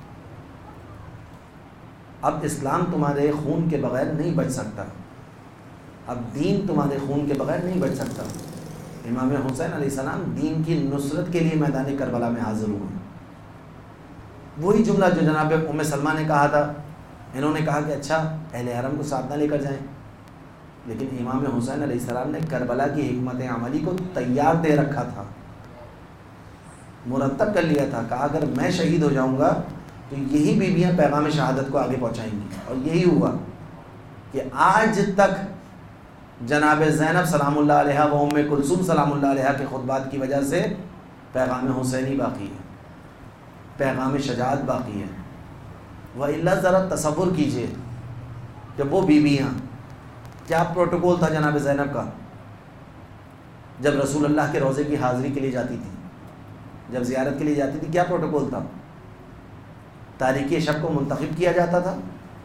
اب اسلام تمہارے خون کے بغیر نہیں بچ سکتا، اب دین تمہارے خون کے بغیر نہیں بچ سکتا۔ امام حسین علیہ السلام دین کی نصرت کے لیے میدان کربلا میں حاضر ہوئے۔ وہی جملہ جو جناب ام سلمہ نے کہا تھا، انہوں نے کہا کہ اچھا اہل حرم کو ساتھ نہ لے کر جائیں، لیکن امام حسین علیہ السلام نے کربلا کی حکمت عملی کو تیار دے رکھا تھا، مرتب کر لیا تھا۔ کہا اگر میں شہید ہو جاؤں گا تو یہی بیویاں پیغام شہادت کو آگے پہنچائیں گی، اور یہی ہوا کہ آج تک جناب زینب سلام اللہ علیہا و ام کلثوم سلام اللہ علیہا کے خطبات کی وجہ سے پیغام حسینی باقی ہے، پیغام شجاعت باقی ہے۔ وَإِلَّا ذرا تصور کیجئے کہ وہ بیویاں، کیا پروٹوکول تھا جناب زینب کا جب رسول اللہ کے روضے کی حاضری کے لیے جاتی تھی، جب زیارت کے لیے جاتی تھی، کیا پروٹوکول تھا؟ تاریکی شب کو منتخب کیا جاتا تھا،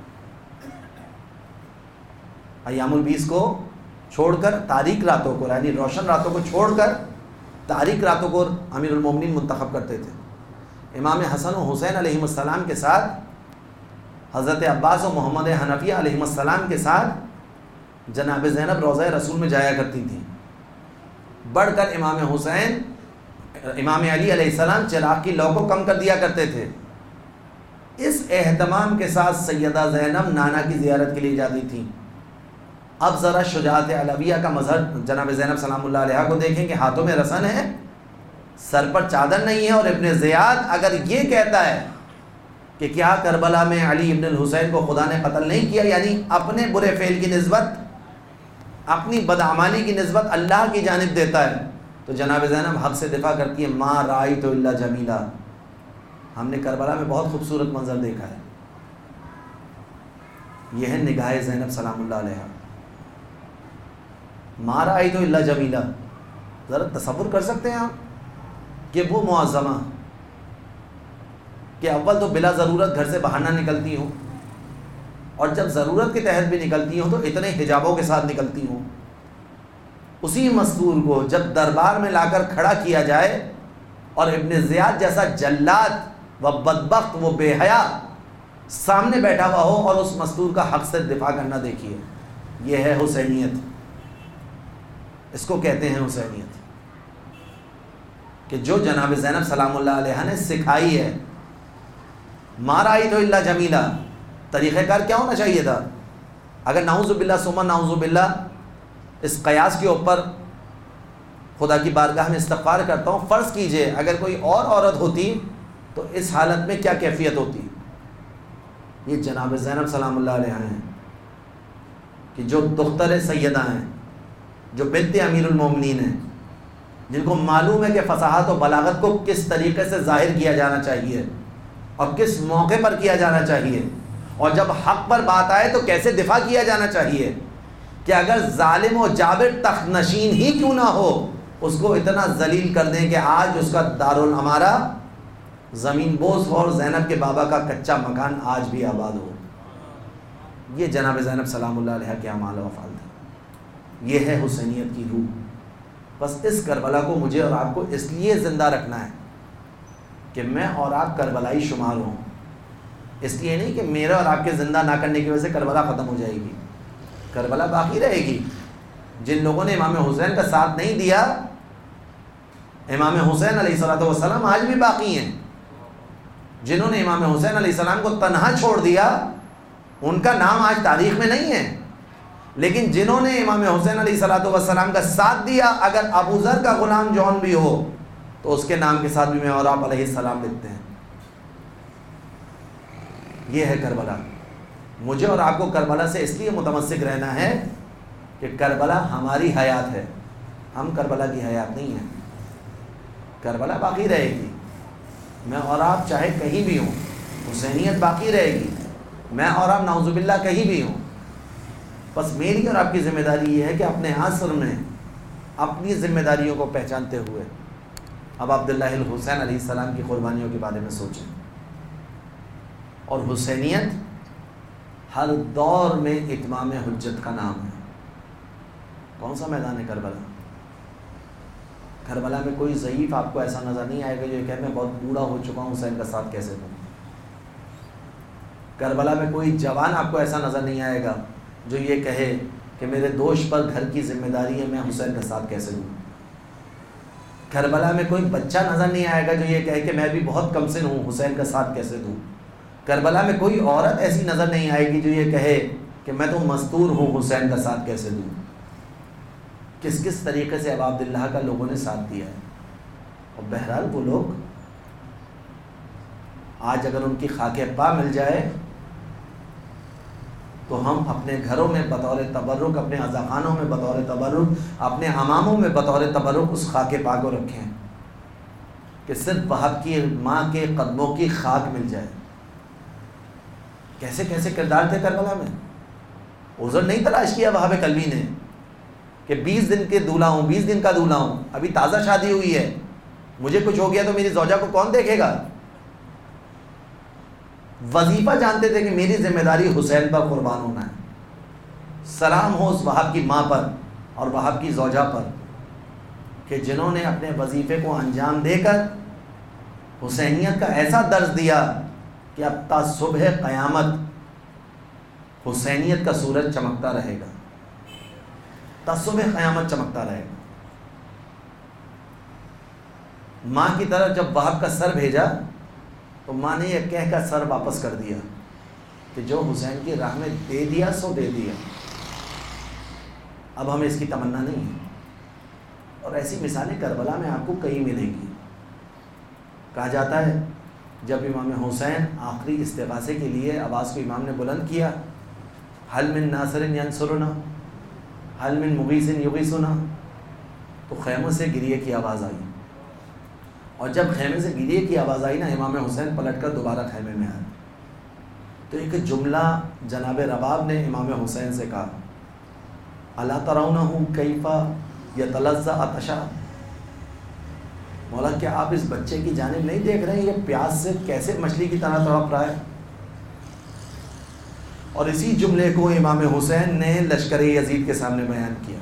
ایام البیس کو چھوڑ کر تاریک راتوں کو، یعنی روشن راتوں کو چھوڑ کر تاریک راتوں کو امیر المومنین منتخب کرتے تھے۔ امام حسن و حسین علیہ السلام کے ساتھ حضرت عباس و محمد حنفیہ علیہ السلام کے ساتھ جناب زینب روضہ رسول میں جایا کرتی تھی۔ بڑھ کر امام حسین، امام علی علیہ السلام چراغ کی لو کو کم کر دیا کرتے تھے۔ اس اہتمام کے ساتھ سیدہ زینب نانا کی زیارت کے لیے جاتی تھیں۔ اب ذرا شجاعت علویہ کا مظہر جناب زینب سلام اللہ علیہا کو دیکھیں کہ ہاتھوں میں رسن ہے، سر پر چادر نہیں ہے، اور ابن زیاد اگر یہ کہتا ہے کہ کیا کربلا میں علی ابن الحسین کو خدا نے قتل نہیں کیا، یعنی اپنے برے فعل کی نسبت، اپنی بدعمالی کی نسبت اللہ کی جانب دیتا ہے، تو جناب زینب حق سے دفاع کرتی ہے، ما رأیت الا جمیلا، ہم نے کربلا میں بہت خوبصورت منظر دیکھا ہے۔ یہ ہے نگاہ زینب سلام اللہ علیہا، ما رأیت الا جمیلا۔ ذرا تصور کر سکتے ہیں آپ کہ وہ معظمہ کہ اول تو بلا ضرورت گھر سے باہر نہ نکلتی ہوں، اور جب ضرورت کے تحت بھی نکلتی ہوں تو اتنے حجابوں کے ساتھ نکلتی ہوں، اسی مستور کو جب دربار میں لا کر کھڑا کیا جائے اور ابن زیاد جیسا جلاد و بدبخت و بے حیا سامنے بیٹھا ہوا ہو اور اس مستور کا حق سے دفاع کرنا، دیکھیے یہ ہے حسینیت، اس کو کہتے ہیں حسینیت، کہ جو جناب زینب سلام اللہ علیہ نے سکھائی ہے۔ ما رأیت الا جمیلا، طریقہ کار کیا ہونا چاہیے تھا؟ اگر نعوذ باللہ ثم نعوذ باللہ اس قیاس کے اوپر خدا کی بارگاہ میں استغفار کرتا ہوں، فرض کیجئے اگر کوئی اور عورت ہوتی تو اس حالت میں کیا کیفیت ہوتی؟ یہ جناب زینب سلام اللہ علیہ ہیں کہ جو دختر سیدہ ہیں، جو بنت امیر المومنین ہیں، جن کو معلوم ہے کہ فصاحت و بلاغت کو کس طریقے سے ظاہر کیا جانا چاہیے اور کس موقع پر کیا جانا چاہیے، اور جب حق پر بات آئے تو کیسے دفاع کیا جانا چاہیے، کہ اگر ظالم و جابر تخت نشین ہی کیوں نہ ہو اس کو اتنا ذلیل کر دیں کہ آج اس کا دارالعمارہ زمین بوس ہو اور زینب کے بابا کا کچا مکان آج بھی آباد ہو۔ یہ جناب زینب سلام اللہ علیہ کے اعمال و افعال تھے، یہ ہے حسینیت کی روح۔ بس اس کربلا کو مجھے اور آپ کو اس لیے زندہ رکھنا ہے کہ میں اور آپ کربلائی شمار ہوں، اس لیے نہیں کہ میرے اور آپ کے زندہ نہ کرنے کی وجہ سے کربلا ختم ہو جائے گی، کربلا باقی رہے گی۔ جن لوگوں نے امام حسین کا ساتھ نہیں دیا، امام حسین علیہ السلام آج بھی باقی ہیں۔ جنہوں نے امام حسین علیہ السلام کو تنہا چھوڑ دیا ان کا نام آج تاریخ میں نہیں ہے، لیکن جنہوں نے امام حسین علیہ السلام کا ساتھ دیا، اگر ابو ذر کا غلام جون بھی ہو تو اس کے نام کے ساتھ بھی میں اور آپ علیہ السلام لکھتے ہیں۔ یہ ہے کربلا۔ مجھے اور آپ کو کربلا سے اس لیے متمسک رہنا ہے کہ کربلا ہماری حیات ہے، ہم کربلا کی حیات نہیں ہیں۔ کربلا باقی رہے گی، میں اور آپ چاہے کہیں بھی ہوں، حسینیت باقی رہے گی، میں اور آپ نعوذ باللہ کہیں بھی ہوں۔ بس میری اور آپ کی ذمہ داری یہ ہے کہ اپنے عصر میں اپنی ذمہ داریوں کو پہچانتے ہوئے اب عبداللہ الحسین علیہ السلام کی قربانیوں کے بارے میں سوچیں۔ اور حسینیت ہر دور میں اتمام حجت کا نام ہے۔ کون سا میدان ہے کربلا؟ کربلا میں کوئی ضعیف آپ کو ایسا نظر نہیں آئے گا جو یہ کہے میں بہت بوڑھا ہو چکا ہوں، حسین کا ساتھ کیسے دوں۔ کربلا میں کوئی جوان آپ کو ایسا نظر نہیں آئے گا جو یہ کہے کہ میرے دوش پر گھر کی ذمہ داری ہے، میں حسین کا ساتھ کیسے دوں۔ کربلا میں کوئی بچہ نظر نہیں آئے گا جو یہ کہے کہ میں بھی بہت کم سن ہوں، حسین کا ساتھ کیسے دوں۔ کربلا میں کوئی عورت ایسی نظر نہیں آئے گی جو یہ کہے کہ میں تو مستور ہوں، حسین کا ساتھ کیسے دوں۔ کس کس طریقے سے اب عبداللہ کا لوگوں نے ساتھ دیا ہے۔ اور بہرحال وہ لوگ آج اگر ان کی خاک پا مل جائے تو ہم اپنے گھروں میں بطور تبرک، اپنے عزاخانوں میں بطور تبرک، اپنے اماموں میں بطور تبرک اس خاک پا کو رکھیں کہ صرف وہاب کی ماں کے قدموں کی خاک مل جائے۔ کیسے کیسے کردار تھے کربلا میں۔ عذر نہیں تلاش کیا وہاب کلبی نے کہ 20 دن کے دولہا ہوں، 20 دن کا دولہا ہوں، ابھی تازہ شادی ہوئی ہے، مجھے کچھ ہو گیا تو میری زوجہ کو کون دیکھے گا۔ وظیفہ جانتے تھے کہ میری ذمہ داری حسین پر قربان ہونا ہے۔ سلام ہو اس وہاب کی ماں پر اور وہاب کی زوجہ پر کہ جنہوں نے اپنے وظیفے کو انجام دے کر حسینیت کا ایسا درس دیا کہ اب تا صبح قیامت حسینیت کا سورج چمکتا رہے گا، تا صبح قیامت چمکتا رہے گا۔ ماں کی طرف جب وہاب کا سر بھیجا تو ماں نے یہ کہہ کر سر واپس کر دیا کہ جو حسین کی راہ میں دے دیا سو دے دیا، اب ہمیں اس کی تمنا نہیں ہے۔ اور ایسی مثالیں کربلا میں آپ کو کئی ملیں گی۔ کہا جاتا ہے جب امام حسین آخری استغاثے کے لیے آواز کو امام نے بلند کیا، حل من ناصر ینصرنا حل من مغیث یغیثنا، تو خیموں سے گریے کی آواز آئی، اور جب خیمے سے گریے کی آواز آئی نا، امام حسین پلٹ کر دوبارہ خیمے میں آئے۔ تو ایک جملہ جناب رباب نے امام حسین سے کہا، الا ترونہ کیف یتلظى عطشا، مولا کیا آپ اس بچے کی جانب نہیں دیکھ رہے ہیں، یہ پیاس سے کیسے مچھلی کی طرح تڑپ رہا ہے۔ اور اسی جملے کو امام حسین نے لشکر یزید کے سامنے بیان کیا،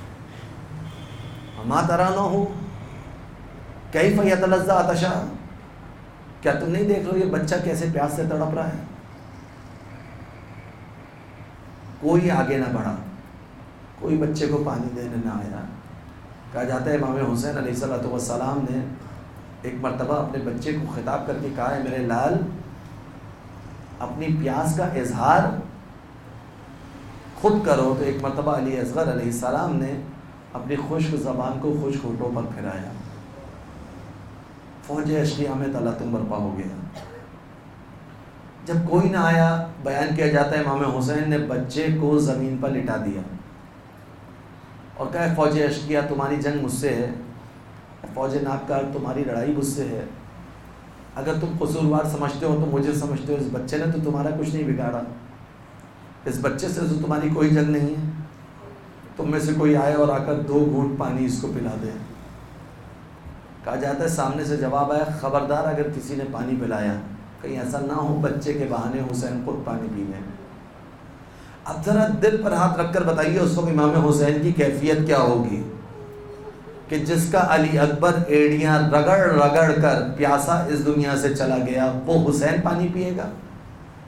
ما ترونہ کیف یتلظى عطشا، کیا تم نہیں دیکھ رہے یہ بچہ کیسے پیاس سے تڑپ رہا ہے۔ کوئی آگے نہ بڑھا، کوئی بچے کو پانی دینے نہ آیا۔ کہا جاتا ہے امام حسین علیہ السلام نے ایک مرتبہ اپنے بچے کو خطاب کر کے کہا ہے، میرے لال اپنی پیاس کا اظہار خود کرو۔ تو ایک مرتبہ علی اصغر علیہ السلام نے اپنی خشک زبان کو خشک ہونٹوں پر پھرایا، فوج اشقیاء میں تلاطم برپا ہو گیا۔ جب کوئی نہ آیا، بیان کیا جاتا ہے امام حسین نے بچے کو زمین پر لٹا دیا اور کہا فوج اشقیاء تمہاری جنگ مجھ سے ہے، فوج ناکار تمہاری لڑائی مجھ سے ہے، اگر تم قصوروار سمجھتے ہو تو مجھے سمجھتے ہو، اس بچے نے تو تمہارا کچھ نہیں بگاڑا، اس بچے سے تو تمہاری کوئی جنگ نہیں ہے، تم میں سے کوئی آئے اور آ کر 2 گھونٹ پانی اس کو پلا دے۔ کہا جاتا ہے سامنے سے جواب آیا، خبردار اگر کسی نے پانی پلایا کہیں ایسا نہ ہو بچے کے بہانے حسین خود پانی پی لیں۔ اب ذرا دل پر ہاتھ رکھ کر بتائیے اس وقت امام حسین کی کیفیت کیا ہوگی کہ جس کا علی اکبر ایڑیاں رگڑ رگڑ کر پیاسا اس دنیا سے چلا گیا، وہ حسین پانی پیے گا۔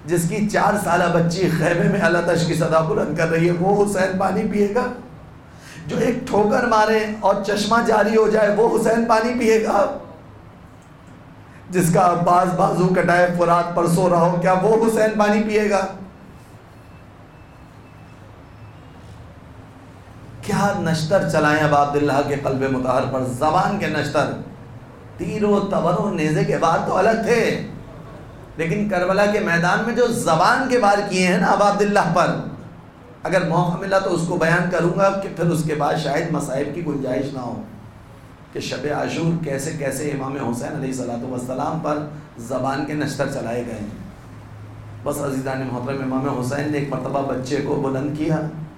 جس کی 4 سالہ بچی خیمے میں الاتش کی صدا بلند کر رہی ہے، وہ حسین پانی پیے گا؟ جو ایک ٹھوکر مارے اور چشمہ جاری ہو جائے وہ حسین پانی پیے گا؟ جس کا عباس بازو کٹائے فرات پر سو رہا ہو، کیا وہ حسین پانی پیے گا؟ کیا نشتر چلائیں اب عبداللہ کے قلب مطہر پر، زبان کے نشتر، تیر و تبر و نیزے کے وار تو الگ تھے، لیکن کربلا کے میدان میں جو زبان کے وار کیے ہیں نا اب عبداللہ پر، اگر موقع ملا تو اس کو بیان کروں گا کہ پھر اس کے بعد شاید مصائب کی گنجائش نہ ہو کہ شب عاشور کیسے کیسے امام حسین علیہ السلام پر زبان کے نشتر چلائے گئے ہیں۔ بس عزیزان محترم، امام حسین نے ایک مرتبہ بچے کو بلند کیا،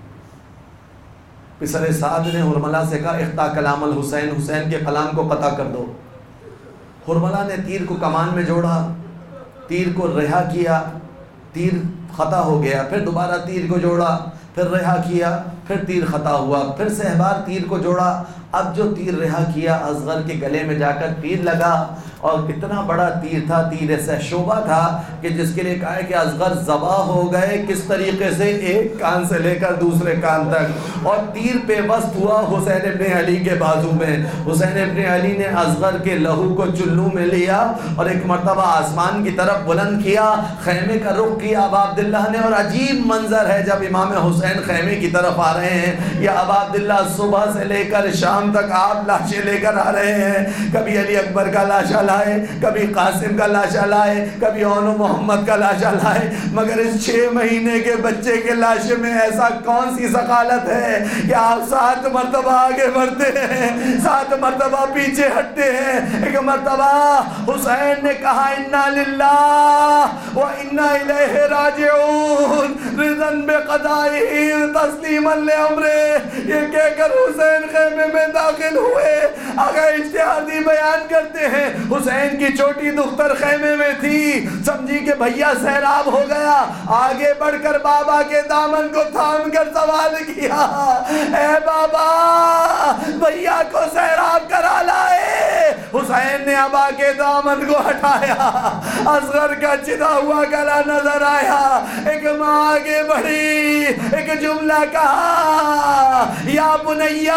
پسر سعد نے حرملہ سے کہا اخطا کلام الحسین، حسین کے کلام کو قطع کر دو۔ حرملہ نے تیر کو کمان میں جوڑا، تیر کو رہا کیا، تیر خطا ہو گیا، پھر دوبارہ تیر کو جوڑا، پھر رہا کیا، پھر تیر خطا ہوا، پھر سہبار تیر کو جوڑا، اب جو تیر رہا کیا اصغر کے گلے میں جا کر تیر لگا، اور اتنا بڑا تیر تھا، تیر شعبہ تھا کہ جس کے لیے کہا ہے کہ اصغر ذبح ہو گئے کس طریقے سے، ایک کان سے لے کر دوسرے کان تک، اور تیر پہ وسط ہوا حسین ابن علی کے بازو میں۔ حسین ابن علی نے اصغر کے لہو کو چلو میں لیا اور ایک مرتبہ آسمان کی طرف بلند کیا، خیمے کا رخ کیا ابا عبداللہ نے، اور عجیب منظر ہے جب امام حسین خیمے کی طرف آ رہے ہیں، یا ابا عبداللہ صبح سے لے کر شام تک آپ لاشیں لے کر آ رہے ہیں، کبھی علی اکبر کا لاشا لائے، کبھی قاسم کا لاشا لائے، کبھی اون محمد کا لاشا لائے، مگر اس 6 مہینے کے بچے کے لاشے میں ایسا کون سی ثقالت ہے کہ آپ 7 مرتبہ آگے بڑھتے ہیں، 7 مرتبہ پیچھے ہٹتے ہیں۔ ایک مرتبہ حسین نے کہا انا للہ و انا الیہ راجعون رضا بقضائہ تسلیما لامرہ، یہ کہہ کر حسین خیمے میں داخل ہوئے۔ اگر اجتہادی بیان کرتے ہیں حسین کی چھوٹی دختر خیمے میں تھی، سمجھی کہ بھیا سیراب ہو گیا، آگے بڑھ کر بابا کے دامن کو تھام کر سوال کیا، اے بابا بھیا کو سیراب کرا لائے۔ حسین نے ابا کے دامن کو ہٹایا، اصغر کا چدا ہوا گلا نظر آیا، ایک ماں آگے بڑھی، ایک جملہ کہا یا بنیا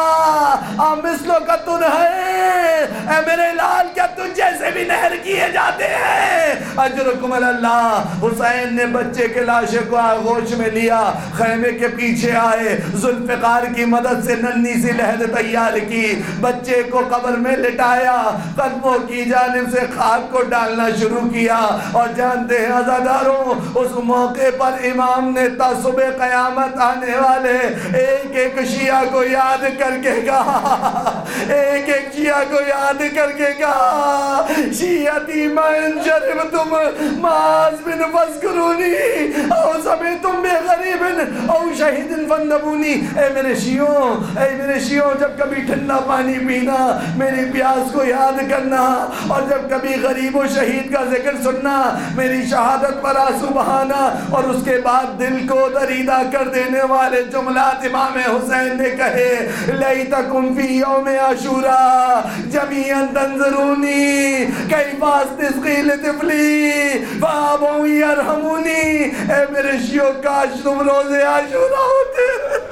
مثلو کا تن ہے، اے میرے لال کیا تجھ جیسے بھی نہر کیے جاتے ہیں، اجرکم اللہ۔ حسین نے بچے کے لاشے کو آغوش میں لیا، خیمے کے پیچھے آئے، ذوالفقار کی مدد سے ننھی سی لحد تیار کی، بچے کو قبر میں لٹایا، قدموں کی جانب سے خاک کو ڈالنا شروع کیا، اور جانتے ہیں عزاداروں اس موقع پر امام نے تا صبح قیامت آنے والے ایک ایک شیعہ کو یاد کر کے کہا، ایک ایک شیعہ کو یاد کر کے کہا شیعتی من شربتم معاذ بن فذکرونی او سمعتم بغریب او شہید فندبونی۔ اے میرے شیعوں جب کبھی ٹھنڈا پانی پینا میری پیاس کو یاد کرنا، اور جب کبھی غریب و شہید کا ذکر سننا میری شہادت پر آنسو بہانا، اور اس کے بعد دل کو دریدہ کر دینے والے جملات امام حسین نے کہے لیتکم فی یوم عاشوراء جمیعا تنظرونی کیف استسقی لطفلی فابوا یرحمونی۔ اے میرے شیعوں کاش تم روز عاشوراء ہوتے،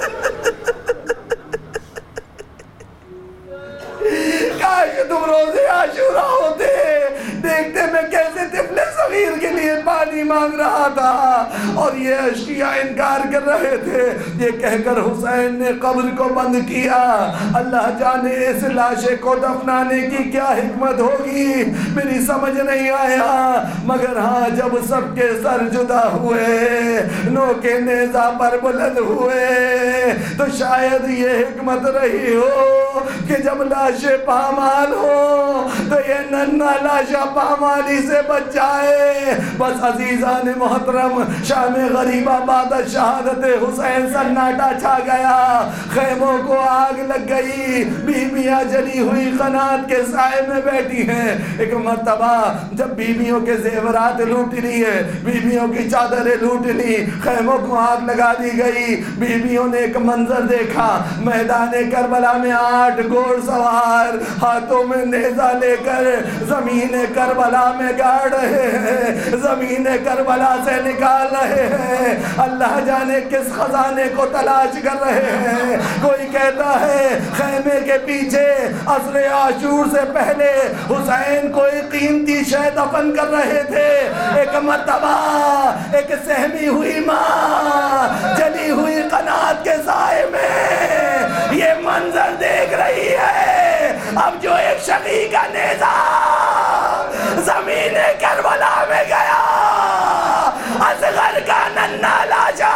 کاش تم روز عاشوراء ہوتے، دیکھتے میں کیسے طفل صغیر کے لیے پانی مانگ رہا تھا اور یہ اشیاء انکار کر رہے تھے۔ یہ کہہ کر حسین نے قبر کو بند کیا۔ اللہ جانے اس لاشے کو دفنانے کی کیا حکمت ہوگی، میری سمجھ نہیں آیا، مگر ہاں جب سب کے سر جدا ہوئے، نوکے نیزہ پر بلند ہوئے، تو شاید یہ حکمت رہی ہو کہ جب لاشیں پامال ہو تو یہ ننھا لاشا پامالی سے بچ جائے۔ بس عزیزان محترم، شام غریبہ بعد شہادت حسین سناٹا چھا گیا، خیموں کو آگ لگ گئی، بیویاں جلی ہوئی قنات کے سائے میں بیٹھی ہیں۔ ایک مرتبہ جب بیویوں کے زیورات لوٹ لیے، بیویوں کی چادریں لوٹ لی، خیموں کو آگ لگا دی گئی، بیویوں نے ایک منظر دیکھا، میدان کربلا میں 8 گھوڑ سوار ہاتھوں میں نیزہ لے کر زمین کربلا کربلا میں گاڑ رہے ہیں، زمین کربلا سے نکال رہے ہیں، اللہ جانے کس خزانے کو تلاش کر رہے ہیں۔ کوئی کہتا ہے خیمے کے پیچھے عصر عاشور سے پہلے حسین کوئی قیمتی شے دفن کر رہے تھے۔ ایک مرتبہ ایک سہمی ہوئی ماں جلی ہوئی قنات کے سائے میں یہ منظر دیکھ رہی ہے، اب جو ایک شقی کا نیزہ زمین کربلا میں گیا، اصغر کا ننھا لاشا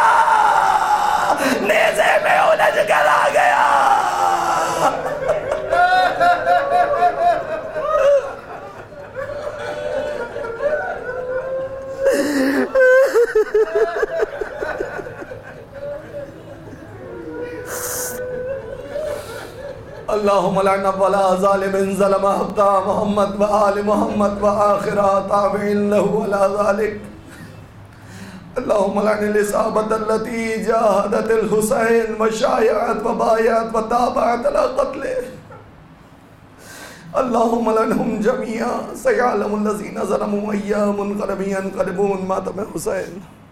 نیزے میں الجھ کر آ گیا۔ اللہم لعن ولا ظالم ظلم حق محمد و آل محمد و آخر تابعین له ولا ذلك۔ اللہم لعن الإصابة التي جاہدت الحسین و شایعت و بایعت و تابعت على قتله۔ اللہم لعنہم جميعا سيعلم الذين ظلموا أيام قريب ينقلبون ماتم حسین۔